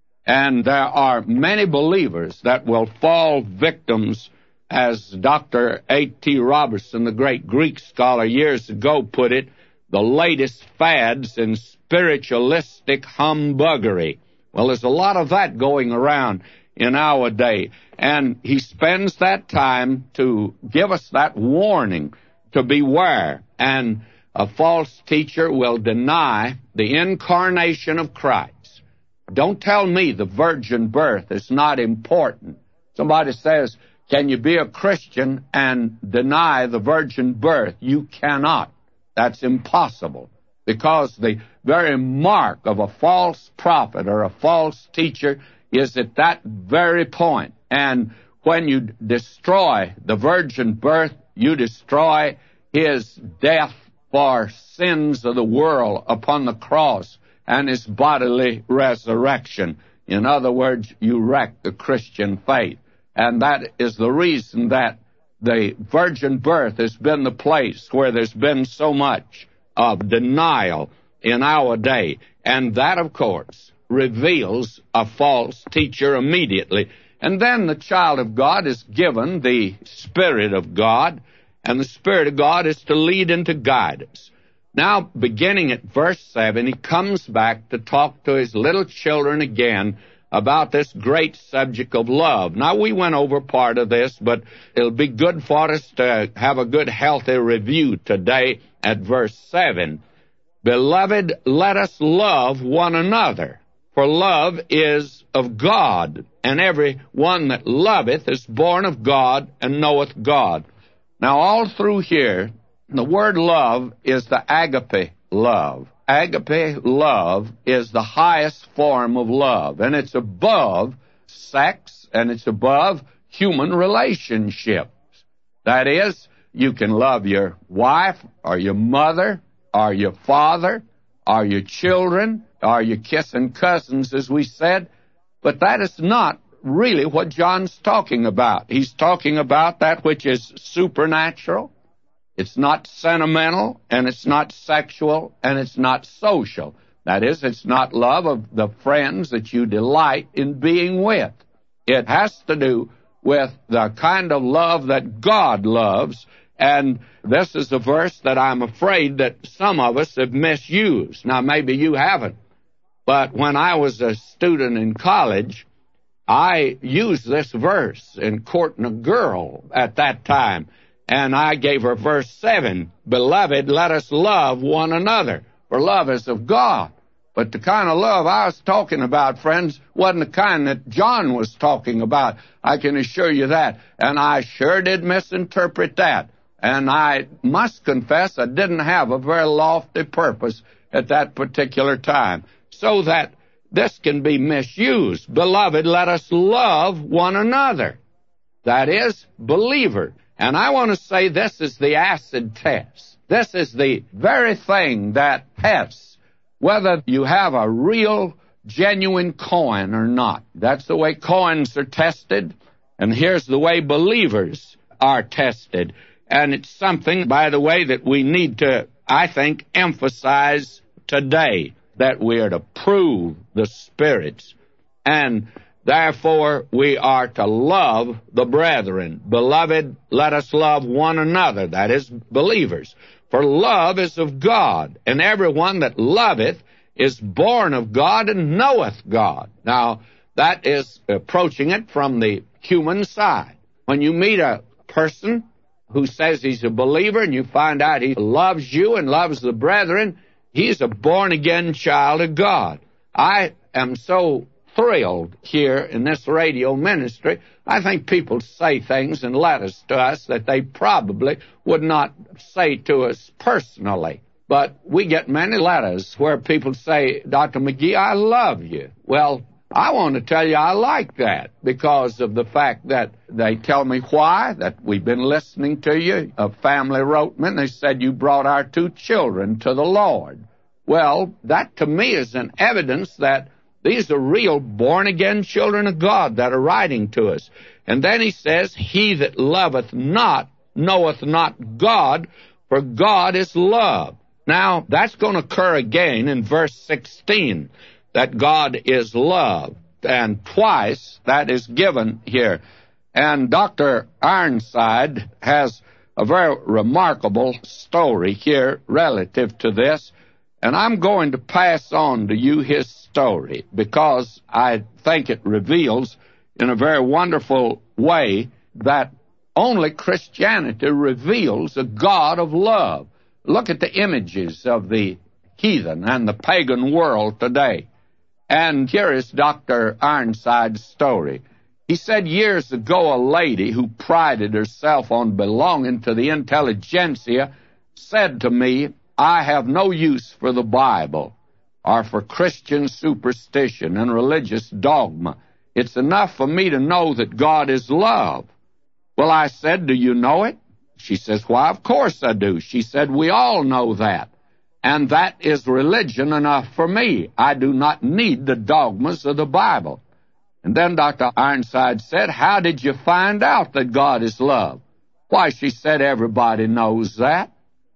And there are many believers that will fall victims, as Doctor A T Robertson, the great Greek scholar, years ago put it, the latest fads in spiritualistic humbuggery. Well, there's a lot of that going around in our day. And he spends that time to give us that warning to beware. And a false teacher will deny the incarnation of Christ. Don't tell me the virgin birth is not important. Somebody says, can you be a Christian and deny the virgin birth? You cannot. That's impossible, because the very mark of a false prophet or a false teacher is at that very point. And when you destroy the virgin birth, you destroy his death for sins of the world upon the cross and his bodily resurrection. In other words, you wreck the Christian faith. And that is the reason that the virgin birth has been the place where there's been so much of denial in our day. And that, of course, reveals a false teacher immediately. And then the child of God is given the Spirit of God, and the Spirit of God is to lead into guidance. Now, beginning at verse seven, he comes back to talk to his little children again about this great subject of love. Now, we went over part of this, but it'll be good for us to have a good, healthy review today at verse seven. Beloved, let us love one another, for love is of God, and every one that loveth is born of God and knoweth God. Now, all through here, the word love is the agape love. Agape love is the highest form of love, and it's above sex, and it's above human relationships. That is, you can love your wife, or your mother, or your father, or your children, or your kissing cousins, as we said, but that is not really what John's talking about. He's talking about that which is supernatural. It's not sentimental, and it's not sexual, and it's not social. That is, it's not love of the friends that you delight in being with. It has to do with the kind of love that God loves. And this is a verse that I'm afraid that some of us have misused. Now, maybe you haven't. But when I was a student in college, I used this verse in courting a girl at that time. And I gave her verse seven, "Beloved, let us love one another, for love is of God." But the kind of love I was talking about, friends, wasn't the kind that John was talking about. I can assure you that. And I sure did misinterpret that. And I must confess I didn't have a very lofty purpose at that particular time. So that this can be misused. Beloved, let us love one another. That is, believer. And I want to say this is the acid test. This is the very thing that tests whether you have a real, genuine coin or not. That's the way coins are tested, and here's the way believers are tested. And it's something, by the way, that we need to, I think, emphasize today, that we are to prove the spirits. And therefore, we are to love the brethren. Beloved, let us love one another, that is, believers. For love is of God, and everyone that loveth is born of God and knoweth God. Now, that is approaching it from the human side. When you meet a person who says he's a believer and you find out he loves you and loves the brethren, he's a born-again child of God. I am so thrilled here in this radio ministry. I think people say things in letters to us that they probably would not say to us personally. But we get many letters where people say, "Doctor McGee, I love you." Well, I want to tell you I like that because of the fact that they tell me why, that we've been listening to you. A family wrote me and they said you brought our two children to the Lord. Well, that to me is an evidence that these are real born-again children of God that are writing to us. And then he says, "He that loveth not knoweth not God, for God is love." Now, that's going to occur again in verse sixteen, that God is love. And twice that is given here. And Doctor Ironside has a very remarkable story here relative to this. And I'm going to pass on to you his story because I think it reveals in a very wonderful way that only Christianity reveals a God of love. Look at the images of the heathen and the pagan world today. And here is Doctor Ironside's story. He said years ago a lady who prided herself on belonging to the intelligentsia said to me, "I have no use for the Bible or for Christian superstition and religious dogma. It's enough for me to know that God is love." Well, I said, "Do you know it?" She says, "Why, of course I do." She said, "We all know that. And that is religion enough for me. I do not need the dogmas of the Bible." And then Doctor Ironside said, "How did you find out that God is love?" "Why," she said, "everybody knows that."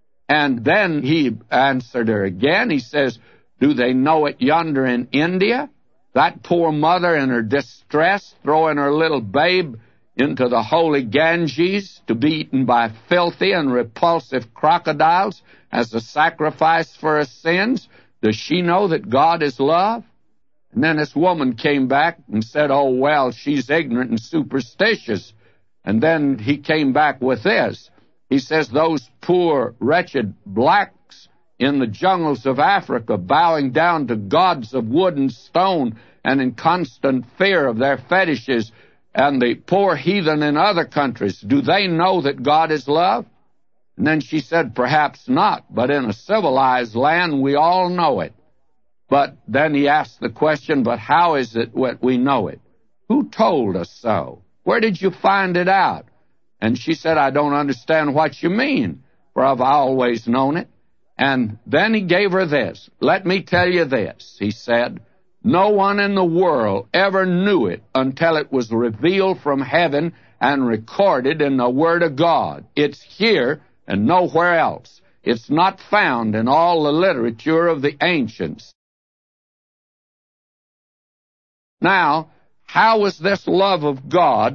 And then he answered her again. He says, "Do they know it yonder in India? That poor mother in her distress throwing her little babe into the holy Ganges to be eaten by filthy and repulsive crocodiles as a sacrifice for her sins. Does she know that God is love?" And then this woman came back and said, "Oh, well, she's ignorant and superstitious." And then he came back with this. He says, "Those poor, wretched blacks in the jungles of Africa bowing down to gods of wood and stone and in constant fear of their fetishes, and the poor heathen in other countries, do they know that God is love?" And then she said, "Perhaps not, but in a civilized land we all know it." But then he asked the question, "But how is it that we know it? Who told us so? Where did you find it out?" And she said, "I don't understand what you mean, for I've always known it." And then he gave her this. "Let me tell you this," he said. "No one in the world ever knew it until it was revealed from heaven and recorded in the Word of God. It's here and nowhere else. It's not found in all the literature of the ancients." Now, how was this love of God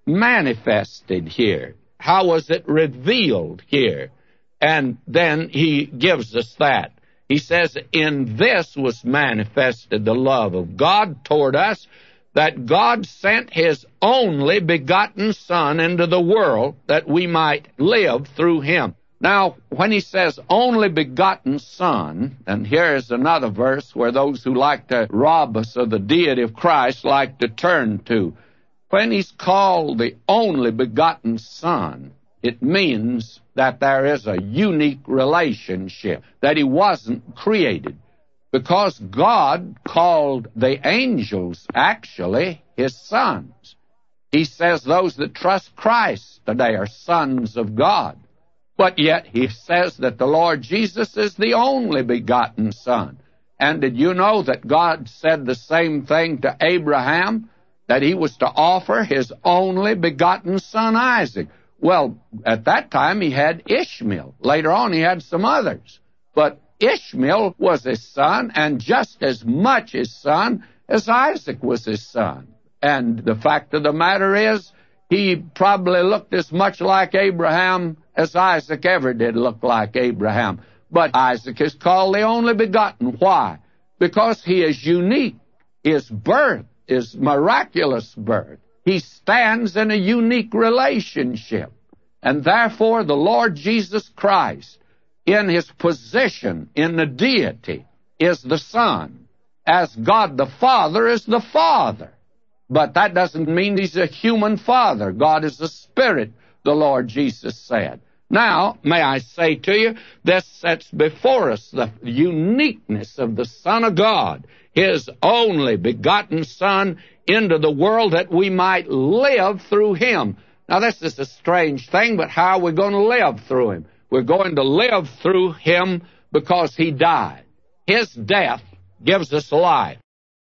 manifested here? How was it revealed here? And then he gives us that. He says, in this was manifested the love of God toward us, that God sent his only begotten Son into the world that we might live through him. Now, when he says only begotten Son, and here is another verse where those who like to rob us of the deity of Christ like to turn to. When he's called the only begotten Son, it means that there is a unique relationship, that he wasn't created. Because God called the angels, actually, his sons. He says those that trust Christ today are sons of God. But yet he says that the Lord Jesus is the only begotten Son. And did you know that God said the same thing to Abraham, that he was to offer his only begotten son Isaac? Well, at that time he had Ishmael. Later on he had some others. But Ishmael was his son, and just as much his son as Isaac was his son. And the fact of the matter is, he probably looked as much like Abraham as Isaac ever did look like Abraham. But Isaac is called the only begotten. Why? Because he is unique. His birth is miraculous birth. He stands in a unique relationship. And therefore, the Lord Jesus Christ, in his position in the deity, is the Son, as God the Father is the Father. But that doesn't mean he's a human father. God is a spirit, the Lord Jesus said. Now, may I say to you, this sets before us the uniqueness of the Son of God, his only begotten Son, into the world that we might live through him. Now, this is a strange thing, but how are we going to live through him? We're going to live through him because he died. His death gives us life.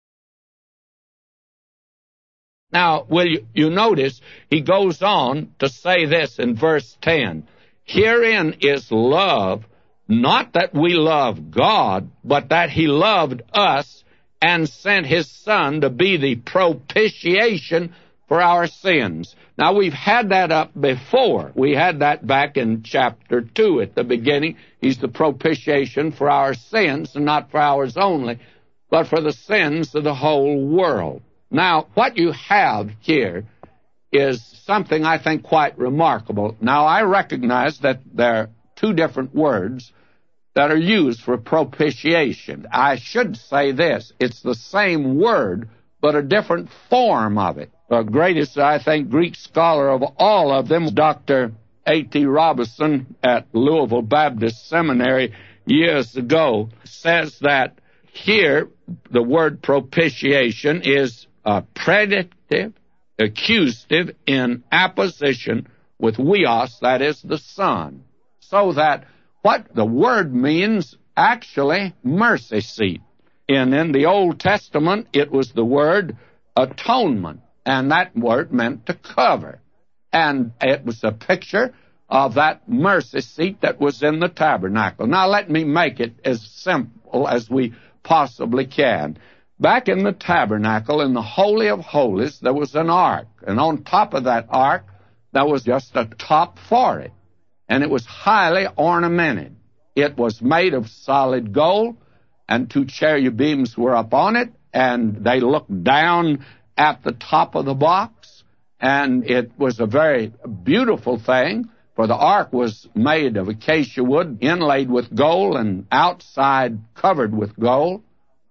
Now, will you, you notice he goes on to say this in verse ten. Herein is love, not that we love God, but that he loved us and sent his Son to be the propitiation for our sins. Now, we've had that up before. We had that back in chapter two at the beginning. He's the propitiation for our sins, and not for ours only, but for the sins of the whole world. Now, what you have here is something I think quite remarkable. Now, I recognize that there are two different words that are used for propitiation. I should say this. It's the same word, but a different form of it. The greatest, I think, Greek scholar of all of them, Doctor A T Robinson at Louisville Baptist Seminary years ago, says that here the word propitiation is a predicative, accusative in apposition with weos, that is the Son. So that what the word means, actually, mercy seat. And in the Old Testament, it was the word atonement, and that word meant to cover. And it was a picture of that mercy seat that was in the tabernacle. Now, let me make it as simple as we possibly can. Back in the tabernacle, in the Holy of Holies, there was an ark. And on top of that ark, there was just a top for it. And it was highly ornamented. It was made of solid gold, and two cherubims were up on it, and they looked down at the top of the box. And it was a very beautiful thing, for the ark was made of acacia wood, inlaid with gold, and outside covered with gold.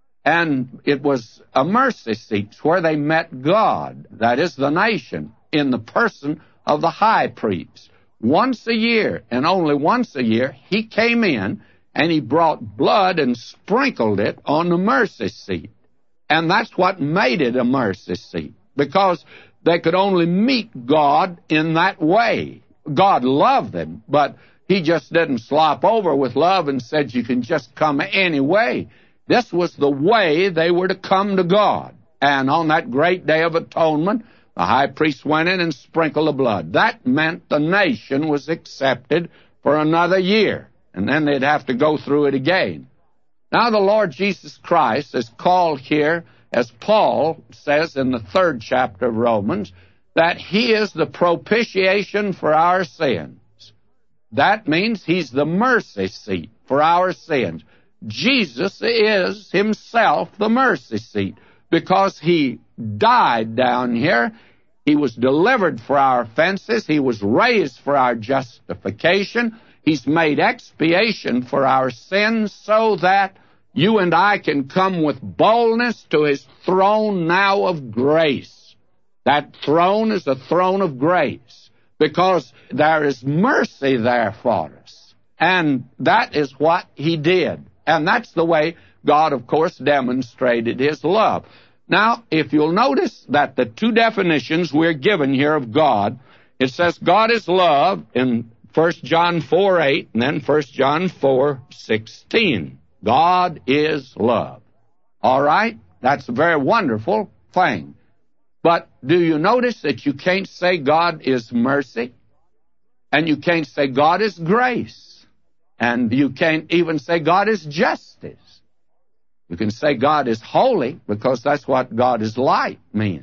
And it was a mercy seat where they met God, that is the nation, in the person of the high priest. Once a year, and only once a year, he came in and he brought blood and sprinkled it on the mercy seat. And that's what made it a mercy seat, because they could only meet God in that way. God loved them, but he just didn't slop over with love and said you can just come any way. This was the way they were to come to God. And on that great day of atonement, the high priest went in and sprinkled the blood. That meant the nation was accepted for another year, and then they'd have to go through it again. Now the Lord Jesus Christ is called here, as Paul says in the third chapter of Romans, that He is the propitiation for our sins. That means He's the mercy seat for our sins. Jesus is Himself the mercy seat because He died down here. He was delivered for our offenses. He was raised for our justification. He's made expiation for our sins so that you and I can come with boldness to His throne now of grace. That throne is a throne of grace because there is mercy there for us. And that is what He did. And that's the way God, of course, demonstrated His love. Now, if you'll notice that the two definitions we're given here of God, it says God is love in First John four eight and then First John four sixteen. God is love. All right? That's a very wonderful thing. But do you notice that you can't say God is mercy? And you can't say God is grace. And you can't even say God is justice. You can say God is holy because that's what God is light means.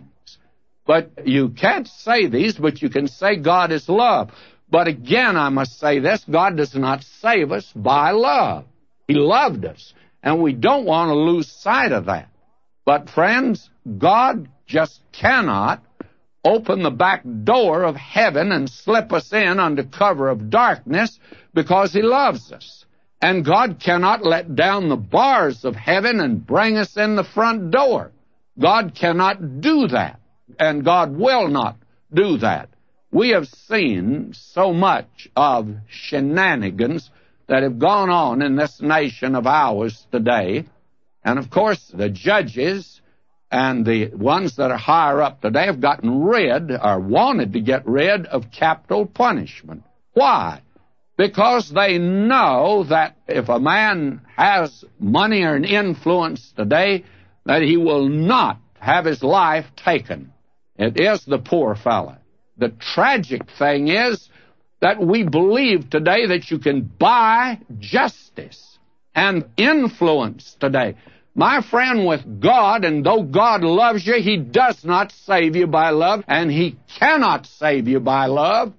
But you can't say these, but you can say God is love. But again, I must say this, God does not save us by love. He loved us, and we don't want to lose sight of that. But friends, God just cannot open the back door of heaven and slip us in under cover of darkness because He loves us. And God cannot let down the bars of heaven and bring us in the front door. God cannot do that, and God will not do that. We have seen so much of shenanigans that have gone on in this nation of ours today. And, of course, the judges and the ones that are higher up today have gotten rid, or wanted to get rid, of capital punishment. Why? Because they know that if a man has money or an influence today, that he will not have his life taken. It is the poor fellow. The tragic thing is that we believe today that you can buy justice and influence today. My friend, with God, and though God loves you, He does not save you by love, and He cannot save you by love.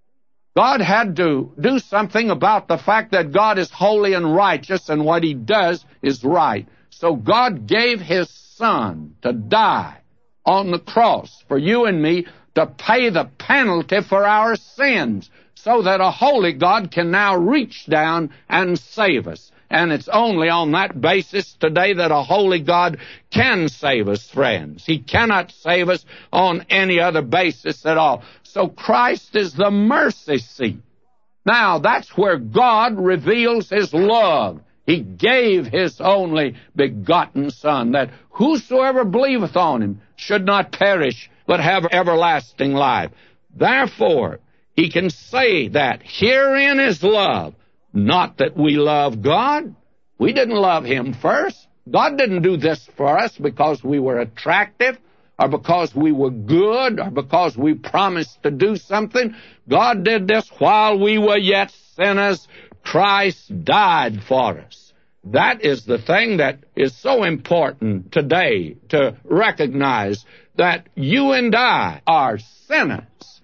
God had to do something about the fact that God is holy and righteous, and what He does is right. So God gave His Son to die on the cross for you and me, to pay the penalty for our sins, so that a holy God can now reach down and save us. And it's only on that basis today that a holy God can save us, friends. He cannot save us on any other basis at all. So Christ is the mercy seat. Now, that's where God reveals His love. He gave His only begotten Son, that whosoever believeth on Him should not perish, but have everlasting life. Therefore, He can say that herein is love, not that we love God. We didn't love Him first. God didn't do this for us because we were attractive, or because we were good, or because we promised to do something. God did this while we were yet sinners. Christ died for us. That is the thing that is so important today, to recognize that you and I are sinners,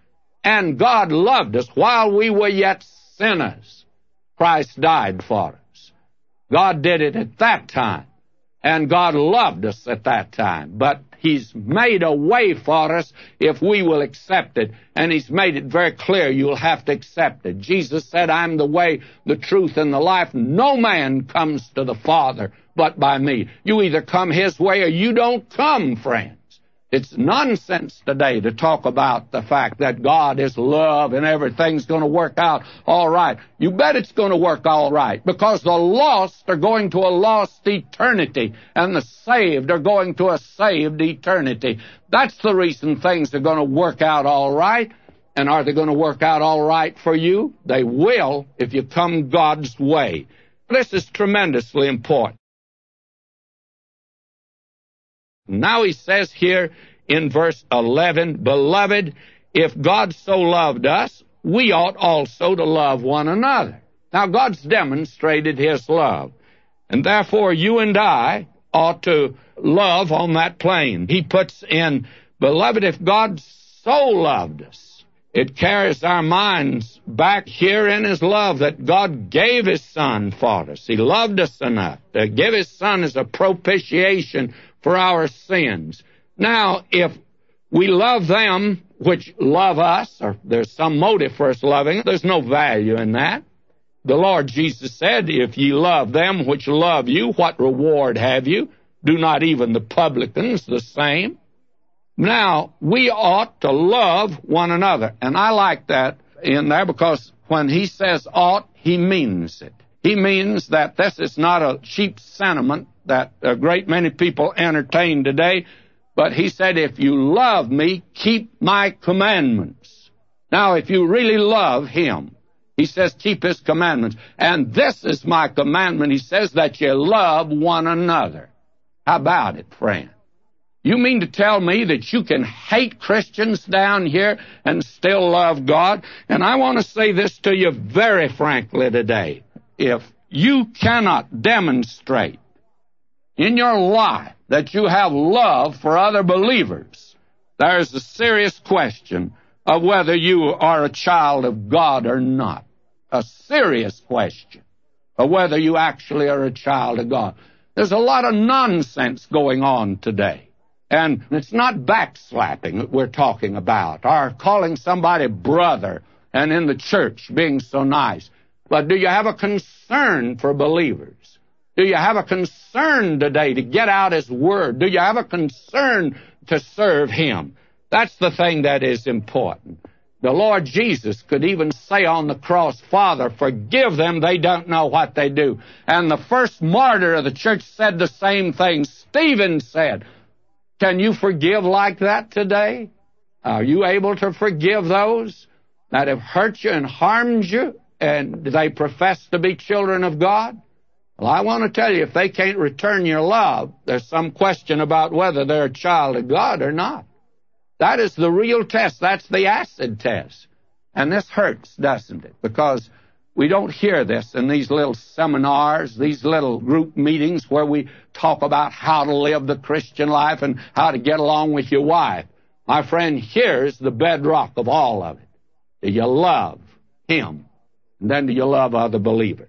and God loved us while we were yet sinners. Christ died for us. God did it at that time, and God loved us at that time. But He's made a way for us if we will accept it, and He's made it very clear you'll have to accept it. Jesus said, I'm the way, the truth, and the life. No man comes to the Father but by me. You either come His way or you don't come, friends. It's nonsense today to talk about the fact that God is love and everything's going to work out all right. You bet it's going to work all right, because the lost are going to a lost eternity, and the saved are going to a saved eternity. That's the reason things are going to work out all right. And are they going to work out all right for you? They will if you come God's way. This is tremendously important. Now He says here in verse eleven, Beloved, if God so loved us, we ought also to love one another. Now God's demonstrated His love, and therefore you and I ought to love on that plane. He puts in, Beloved, if God so loved us. It carries our minds back here in His love that God gave His Son for us. He loved us enough to give His Son as a propitiation for our sins. Now, if we love them which love us, or there's some motive for us loving, there's no value in that. The Lord Jesus said, if ye love them which love you, what reward have you? Do not even the publicans the same? Now, we ought to love one another. And I like that in there because when he says ought, he means it. He means that this is not a cheap sentiment that a great many people entertain today, but he said, if you love me, keep my commandments. Now, if you really love him, he says, keep his commandments. And this is my commandment, he says, that you love one another. How about it, friend? You mean to tell me that you can hate Christians down here and still love God? And I want to say this to you very frankly today. If you cannot demonstrate in your life that you have love for other believers, there's a serious question of whether you are a child of God or not. A serious question of whether you actually are a child of God. There's a lot of nonsense going on today. And it's not backslapping that we're talking about, or calling somebody brother and in the church being so nice. But do you have a concern for believers? Do you have a concern today to get out His Word? Do you have a concern to serve Him? That's the thing that is important. The Lord Jesus could even say on the cross, Father, forgive them, they don't know what they do. And the first martyr of the church said the same thing. Stephen said, can you forgive like that today? Are you able to forgive those that have hurt you and harmed you, and they profess to be children of God? Well, I want to tell you, if they can't return your love, there's some question about whether they're a child of God or not. That is the real test. That's the acid test. And this hurts, doesn't it? Because we don't hear this in these little seminars, these little group meetings where we talk about how to live the Christian life and how to get along with your wife. My friend, here's the bedrock of all of it. Do you love Him? And then do you love other believers?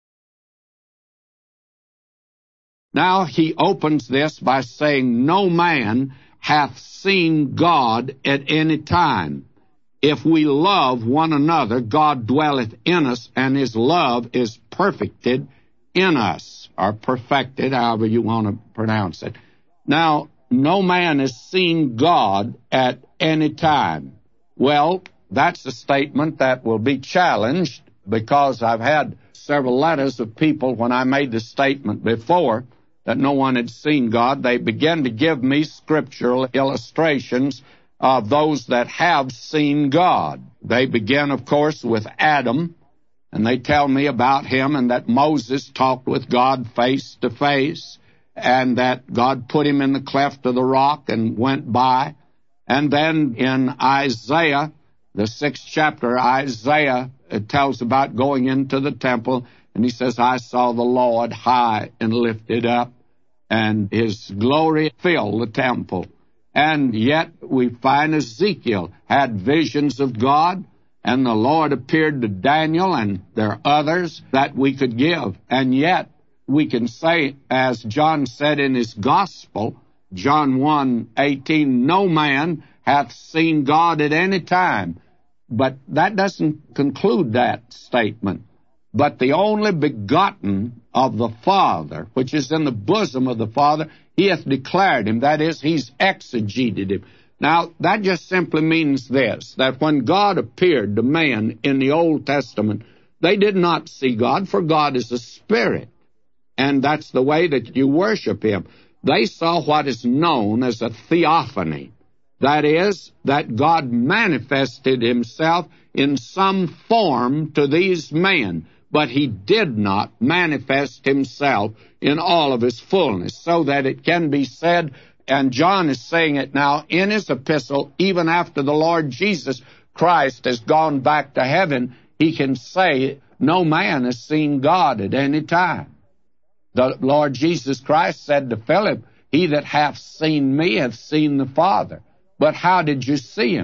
Now he opens this by saying, no man hath seen God at any time. If we love one another, God dwelleth in us, and His love is perfected in us, or perfected, however you want to pronounce it. Now, no man has seen God at any time. Well, that's a statement that will be challenged, because I've had several letters of people when I made the statement before that no one had seen God. They began to give me scriptural illustrations of those that have seen God. They begin, of course, with Adam, and they tell me about him and that Moses talked with God face to face, and that God put him in the cleft of the rock and went by. And then in Isaiah, the sixth chapter, Isaiah, it tells about going into the temple, and he says, I saw the Lord high and lifted up, and His glory filled the temple. And yet we find Ezekiel had visions of God, and the Lord appeared to Daniel, and there are others that we could give. And yet we can say, as John said in his gospel, John one eighteen, no man hath seen God at any time. But that doesn't conclude that statement. But the only begotten of the Father, which is in the bosom of the Father, He hath declared Him. That is, He's exegeted Him. Now, that just simply means this, that when God appeared to man in the Old Testament, they did not see God, for God is a spirit. And that's the way that you worship Him. They saw what is known as a theophany. That is, that God manifested Himself in some form to these men, but He did not manifest Himself in all of His fullness, so that it can be said, and John is saying it now in his epistle, even after the Lord Jesus Christ has gone back to heaven, he can say, no man has seen God at any time. The Lord Jesus Christ said to Philip, he that hath seen me hath seen the Father. But how did you see Him?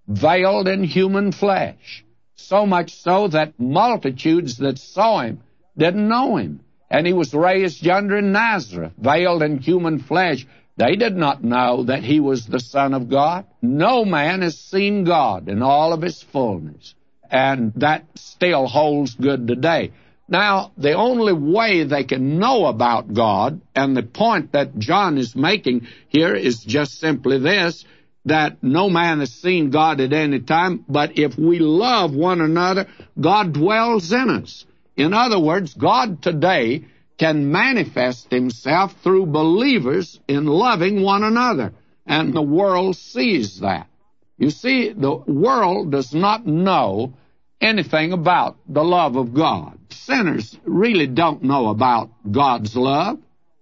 veiled in human flesh. So much so that multitudes that saw him didn't know him. And he was raised yonder in Nazareth, veiled in human flesh. They did not know that he was the Son of God. No man has seen God in all of his fullness. And that still holds good today. Now, the only way they can know about God, and the point that John is making here is just simply this, that no man has seen God at any time, but if we love one another, God dwells in us. In other words, God today can manifest himself through believers in loving one another, and the world sees that. You see, the world does not know anything about the love of God. Sinners really don't know about God's love,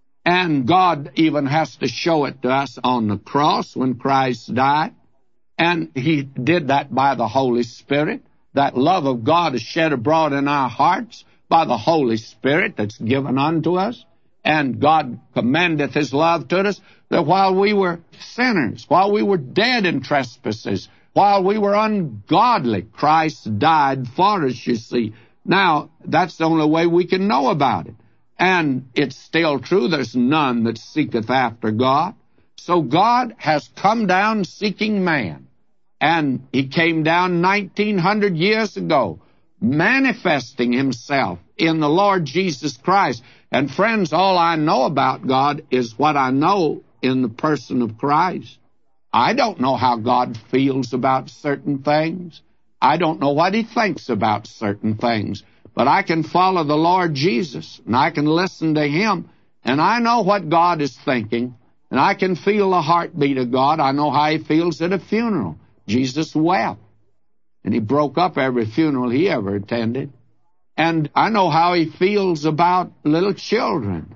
and God even has to show it to us on the cross when Christ died, and he did that by the Holy Spirit. That love of God is shed abroad in our hearts by the Holy Spirit that's given unto us, and God commendeth his love to us, that while we were sinners, while we were dead in trespasses, while we were ungodly, Christ died for us, you see. Now, that's the only way we can know about it. And it's still true, there's none that seeketh after God. So God has come down seeking man. And he came down nineteen hundred years ago, manifesting himself in the Lord Jesus Christ. And friends, all I know about God is what I know in the person of Christ. I don't know how God feels about certain things. I don't know what he thinks about certain things. But I can follow the Lord Jesus, and I can listen to him, and I know what God is thinking, and I can feel the heartbeat of God. I know how he feels at a funeral. Jesus wept, and he broke up every funeral he ever attended. And I know how he feels about little children.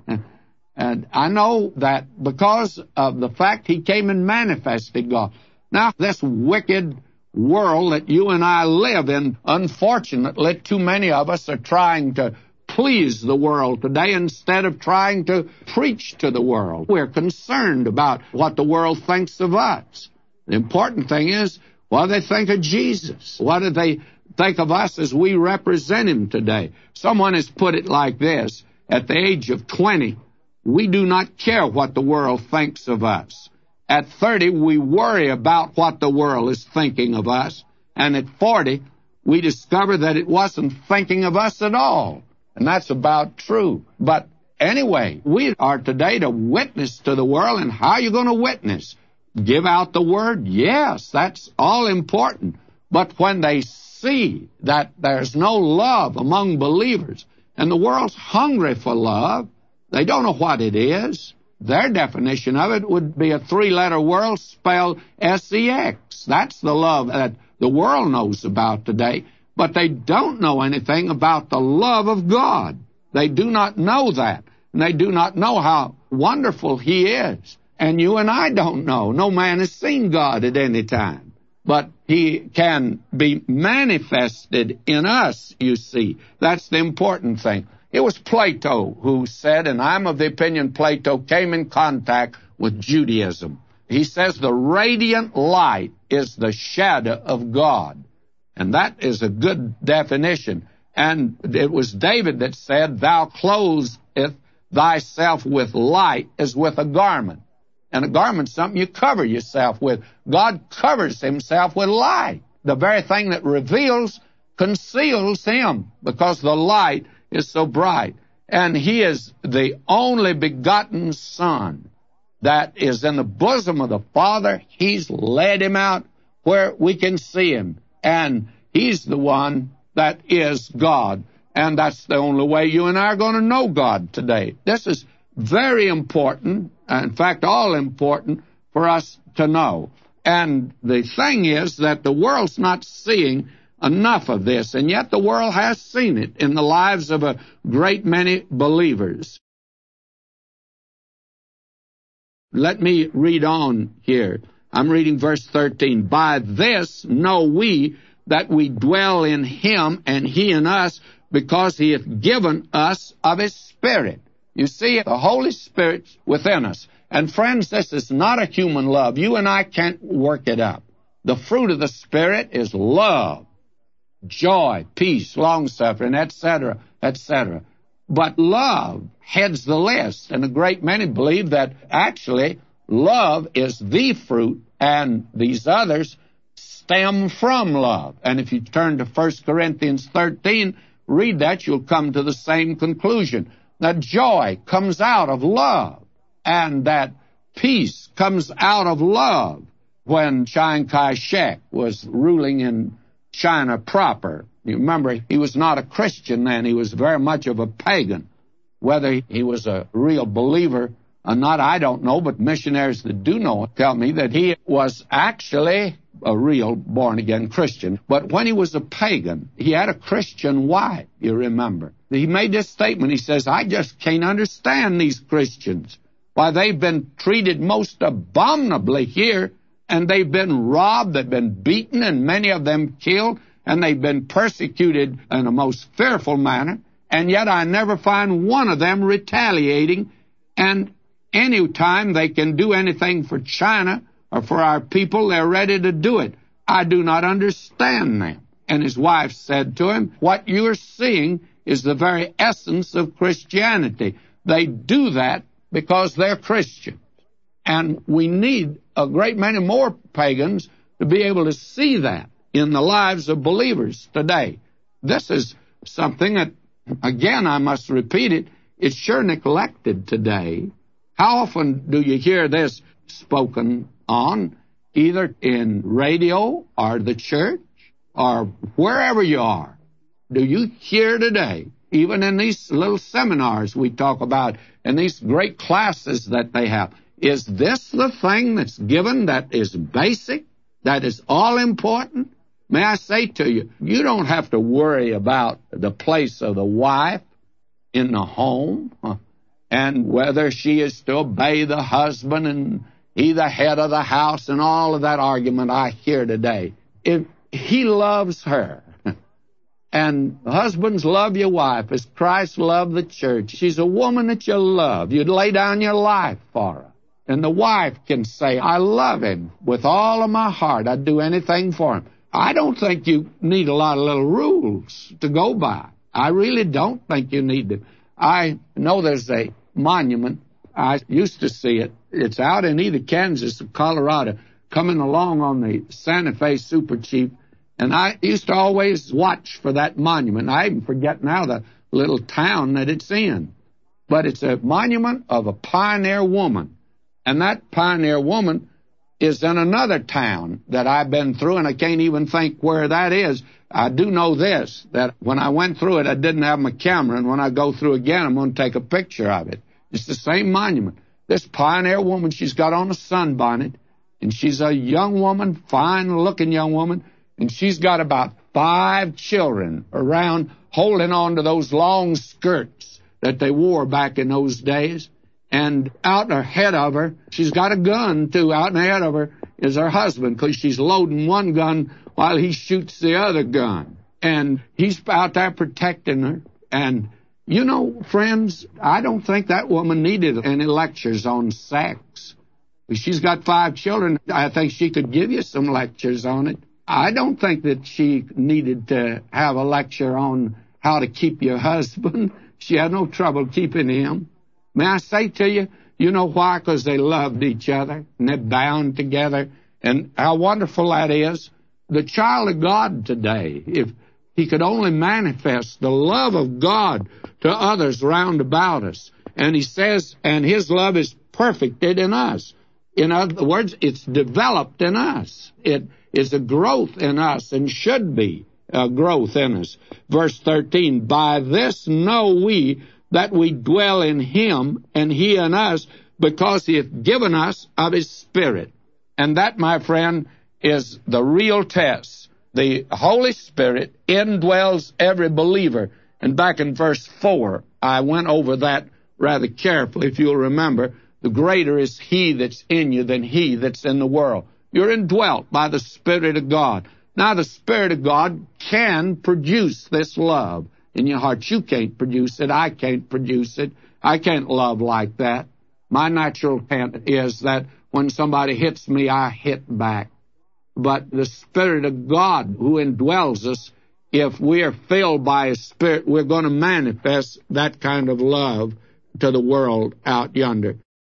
And I know that because of the fact he came and manifested God. Now, this wicked world that you and I live in, unfortunately, too many of us are trying to please the world today instead of trying to preach to the world. We're concerned about what the world thinks of us. The important thing is, what do they think of Jesus? What do they think of us as we represent him today? Someone has put it like this: at the age of twenty, we do not care what the world thinks of us. At thirty, we worry about what the world is thinking of us. And at forty, we discover that it wasn't thinking of us at all. And that's about true. But anyway, we are today to witness to the world. And how are you going to witness? Give out the word? Yes, that's all important. But when they see that there's no love among believers, and the world's hungry for love, they don't know what it is. Their definition of it would be a three-letter word spelled S E X. That's the love that the world knows about today. But they don't know anything about the love of God. They do not know that. And they do not know how wonderful he is. And you and I don't know. No man has seen God at any time. But he can be manifested in us, you see. That's the important thing. It was Plato who said, and I'm of the opinion Plato came in contact with Judaism. He says the radiant light is the shadow of God. And that is a good definition. And it was David that said, thou clothest thyself with light as with a garment. And a garment's something you cover yourself with. God covers himself with light. The very thing that reveals conceals him, because the light is so bright. And he is the only begotten Son that is in the bosom of the Father. He's led him out where we can see him. And he's the one that is God. And that's the only way you and I are going to know God today. This is very important, in fact, all important for us to know. And the thing is that the world's not seeing enough of this, and yet the world has seen it in the lives of a great many believers. Let me read on here. I'm reading verse thirteen. By this know we that we dwell in him, and he in us, because he hath given us of his Spirit. You see, the Holy Spirit's within us. And friends, this is not a human love. You and I can't work it up. The fruit of the Spirit is love, joy, peace, long-suffering, et cetera, et cetera. But love heads the list, and a great many believe that actually love is the fruit, and these others stem from love. And if you turn to First Corinthians thirteen, read that, you'll come to the same conclusion, that joy comes out of love, and that peace comes out of love. When Chiang Kai-shek was ruling in China proper, you remember, he was not a Christian then. He was very much of a pagan. Whether he was a real believer or not, I don't know, but missionaries that do know tell me that he was actually a real born-again Christian. But when he was a pagan, he had a Christian wife, you remember. He made this statement. He says, I just can't understand these Christians. Why, they've been treated most abominably here, and they've been robbed, they've been beaten, and many of them killed, and they've been persecuted in a most fearful manner, and yet I never find one of them retaliating, and any time they can do anything for China or for our people, they're ready to do it. I do not understand them. And his wife said to him, what you are seeing is the very essence of Christianity. They do that because they're Christians. And we need a great many more pagans to be able to see that in the lives of believers today. This is something that, again, I must repeat it, it's sure neglected today. How often do you hear this spoken on, either in radio or the church or wherever you are? Do you hear today, even in these little seminars we talk about and these great classes that they have, is this the thing that's given that is basic, that is all-important? May I say to you, you don't have to worry about the place of the wife in the home and whether she is to obey the husband and he the head of the house and all of that argument I hear today. If he loves her, and husbands, love your wife as Christ loved the church. She's a woman that you love. You'd lay down your life for her. And the wife can say, I love him with all of my heart. I'd do anything for him. I don't think you need a lot of little rules to go by. I really don't think you need them. I know there's a monument. I used to see it. It's out in either Kansas or Colorado, coming along on the Santa Fe Super Chief. And I used to always watch for that monument. I even forget now the little town that it's in. But it's a monument of a pioneer woman. And that pioneer woman is in another town that I've been through, and I can't even think where that is. I do know this, that when I went through it, I didn't have my camera, and when I go through again, I'm going to take a picture of it. It's the same monument. This pioneer woman, she's got on a sunbonnet, and she's a young woman, fine-looking young woman, and she's got about five children around holding on to those long skirts that they wore back in those days. And out ahead of her, she's got a gun, too. Out ahead of her is her husband, because she's loading one gun while he shoots the other gun. And he's out there protecting her. And, you know, friends, I don't think that woman needed any lectures on sex. She's got five children. I think she could give you some lectures on it. I don't think that she needed to have a lecture on how to keep your husband. She had no trouble keeping him. May I say to you, you know why? Because they loved each other, and they're bound together, and how wonderful that is. The child of God today, if he could only manifest the love of God to others round about us, and he says, and his love is perfected in us. In other words, it's developed in us. It is a growth in us, and should be a growth in us. Verse thirteen, by this know we that we dwell in him, and he in us, because he hath given us of his Spirit. And that, my friend, is the real test. The Holy Spirit indwells every believer. And back in verse four, I went over that rather carefully, if you'll remember. The greater is he that's in you than he that's in the world. You're indwelt by the Spirit of God. Now, the Spirit of God can produce this love in your heart. You can't produce it. I can't produce it. I can't love like that. My natural bent is that when somebody hits me, I hit back. but the Spirit of God who indwells us. If we are filled by His Spirit, we're going to manifest that kind of love to the world out yonder.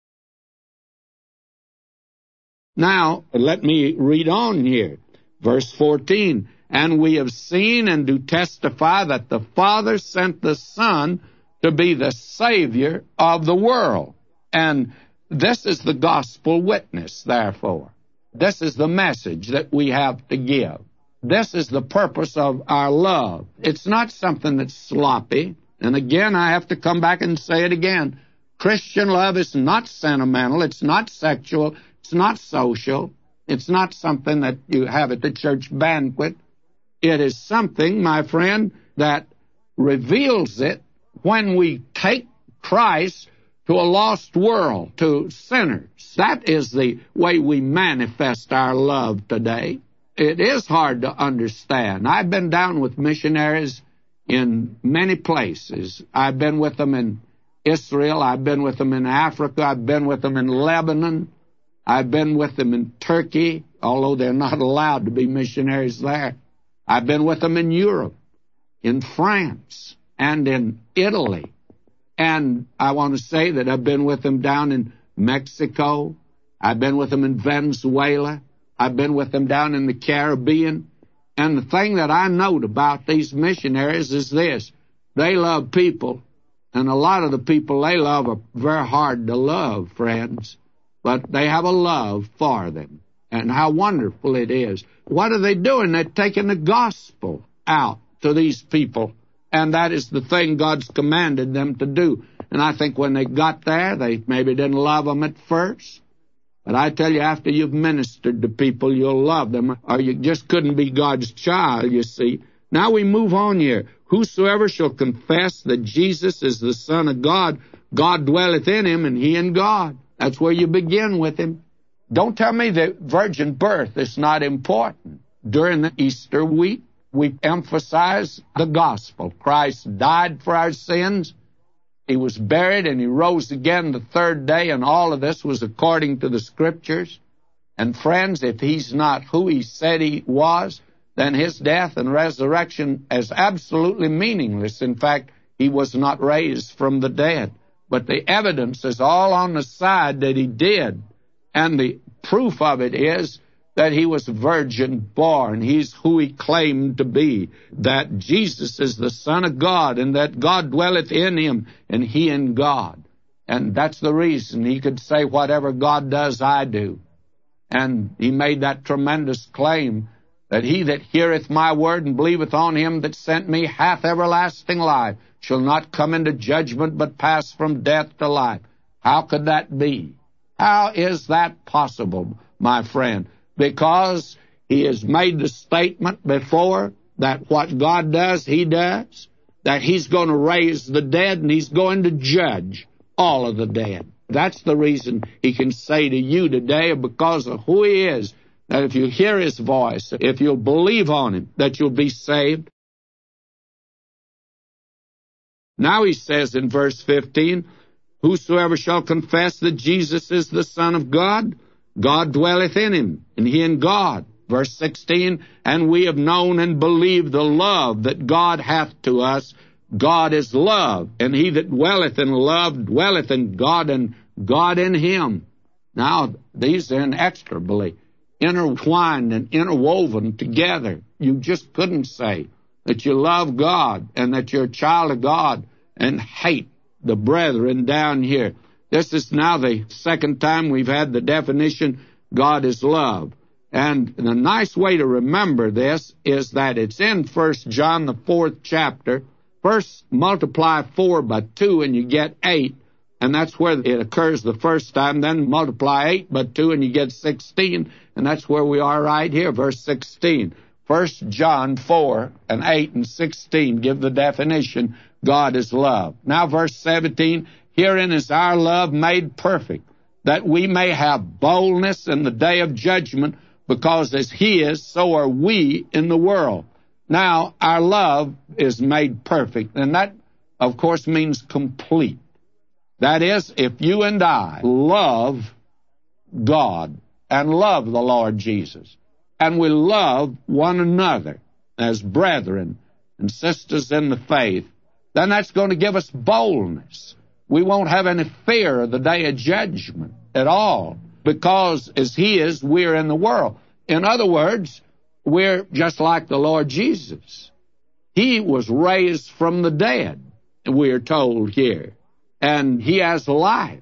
Now, let me read on here. Verse fourteen, and we have seen and do testify that the Father sent the Son to be the Savior of the world. And this is the gospel witness, therefore. This is the message that we have to give. This is the purpose of our love. It's not something that's sloppy. And again, I have to come back and say it again. Christian love is not sentimental. It's not sexual. It's not social. It's not something that you have at the church banquet. It is something, my friend, that reveals it when we take Christ to a lost world, to sinners. That is the way we manifest our love today. It is hard to understand. I've been down with missionaries in many places. I've been with them in Israel. I've been with them in Africa. I've been with them in Lebanon. I've been with them in Turkey, although they're not allowed to be missionaries there. I've been with them in Europe, in France, and in Italy. And I want to say that I've been with them down in Mexico. I've been with them in Venezuela. I've been with them down in the Caribbean. And the thing that I note about these missionaries is this. They love people, and a lot of the people they love are very hard to love, friends. But they have a love for them, and how wonderful it is. What are they doing? They're taking the gospel out to these people, and that is the thing God's commanded them to do. And I think when they got there, they maybe didn't love them at first. But I tell you, after you've ministered to people, you'll love them, or you just couldn't be God's child, you see. Now we move on here. Whosoever shall confess that Jesus is the Son of God, God dwelleth in him, and he in God. That's where you begin with him. Don't tell me that virgin birth is not important. During the Easter week, we emphasize the gospel. Christ died for our sins. He was buried, and he rose again the third day, and all of this was according to the Scriptures. And friends, if he's not who he said he was, then his death and resurrection is absolutely meaningless. In fact, he was not raised from the dead. But the evidence is all on the side that he did. And the proof of it is that he was virgin born. He's who he claimed to be, that Jesus is the Son of God, and that God dwelleth in him, and he in God. And that's the reason he could say, whatever God does, I do. And he made that tremendous claim that he that heareth my word and believeth on him that sent me hath everlasting life, shall not come into judgment, but pass from death to life. How could that be? How is that possible, my friend? Because he has made the statement before that what God does, he does, that he's going to raise the dead, and he's going to judge all of the dead. That's the reason he can say to you today, because of who he is, that if you hear his voice, if you'll believe on him, that you'll be saved. Now he says in verse fifteen, whosoever shall confess that Jesus is the Son of God, God dwelleth in him, and he in God. Verse sixteen, and we have known and believed the love that God hath to us. God is love, and he that dwelleth in love dwelleth in God, and God in him. Now, these are inextricably intertwined and interwoven together. You just couldn't say that you love God and that you're a child of God and hate the brethren down here. This is now the second time we've had the definition, God is love. And the nice way to remember this is that it's in First John, the fourth chapter. First, multiply four by two, and you get eight. And that's where it occurs the first time. Then multiply eight by two, and you get sixteen. And that's where we are right here, verse sixteen. First John four and eight and sixteen give the definition, God is love. Now verse seventeen, herein is our love made perfect, that we may have boldness in the day of judgment, because as he is, so are we in the world. Now, our love is made perfect, and that, of course, means complete. That is, if you and I love God and love the Lord Jesus and we love one another as brethren and sisters in the faith, then that's going to give us boldness. We won't have any fear of the day of judgment at all, because as He is, we're in the world. In other words, we're just like the Lord Jesus. He was raised from the dead, we're told here, and He has life.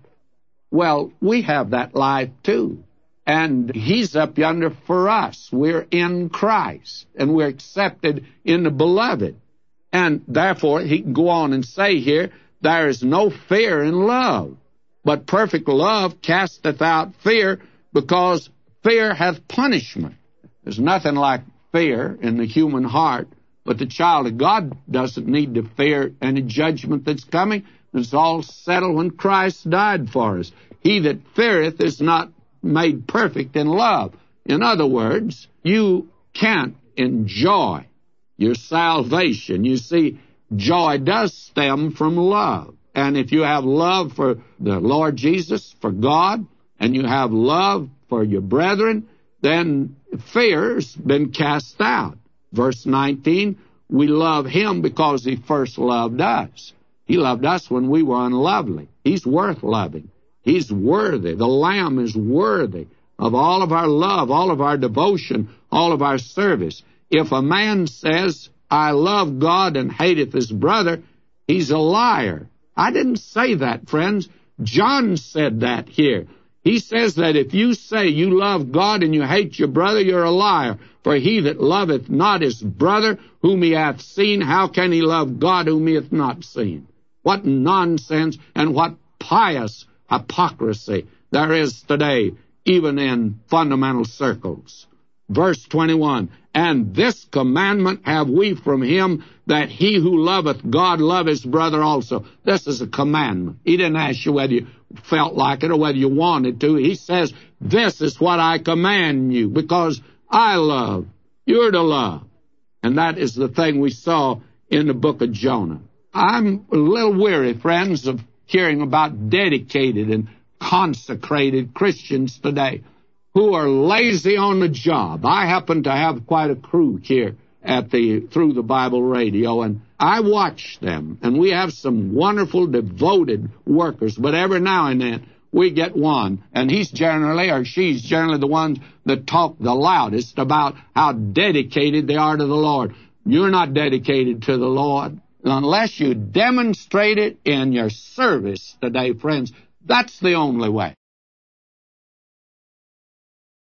Well, we have that life too, and He's up yonder for us. We're in Christ, and we're accepted in the Beloved. And therefore, he can go on and say here, there is no fear in love, but perfect love casteth out fear, because fear hath punishment. There's nothing like fear in the human heart, but the child of God doesn't need to fear any judgment that's coming. It's all settled when Christ died for us. He that feareth is not made perfect in love. In other words, you can't enjoy your salvation. You see, joy does stem from love. And if you have love for the Lord Jesus, for God, and you have love for your brethren, then fear's been cast out. Verse nineteen, we love Him because He first loved us. He loved us when we were unlovely. He's worth loving. He's worthy. The Lamb is worthy of all of our love, all of our devotion, all of our service. If a man says, I love God and hateth his brother, he's a liar. I didn't say that, friends. John said that here. He says that if you say you love God and you hate your brother, you're a liar. For he that loveth not his brother whom he hath seen, how can he love God whom he hath not seen? What nonsense and what pious hypocrisy there is today, even in fundamental circles. Verse twenty-one, and this commandment have we from Him, that he who loveth God love his brother also. This is a commandment. He didn't ask you whether you felt like it or whether you wanted to. He says, this is what I command you, because I love. You're to love. And that is the thing we saw in the book of Jonah. I'm a little weary, friends, of hearing about dedicated and consecrated Christians today who are lazy on the job. I happen to have quite a crew here at the Through the Bible Radio, and I watch them, and we have some wonderful, devoted workers, but every now and then we get one, and he's generally, or she's generally the ones that talk the loudest about how dedicated they are to the Lord. You're not dedicated to the Lord unless you demonstrate it in your service today, friends. That's the only way.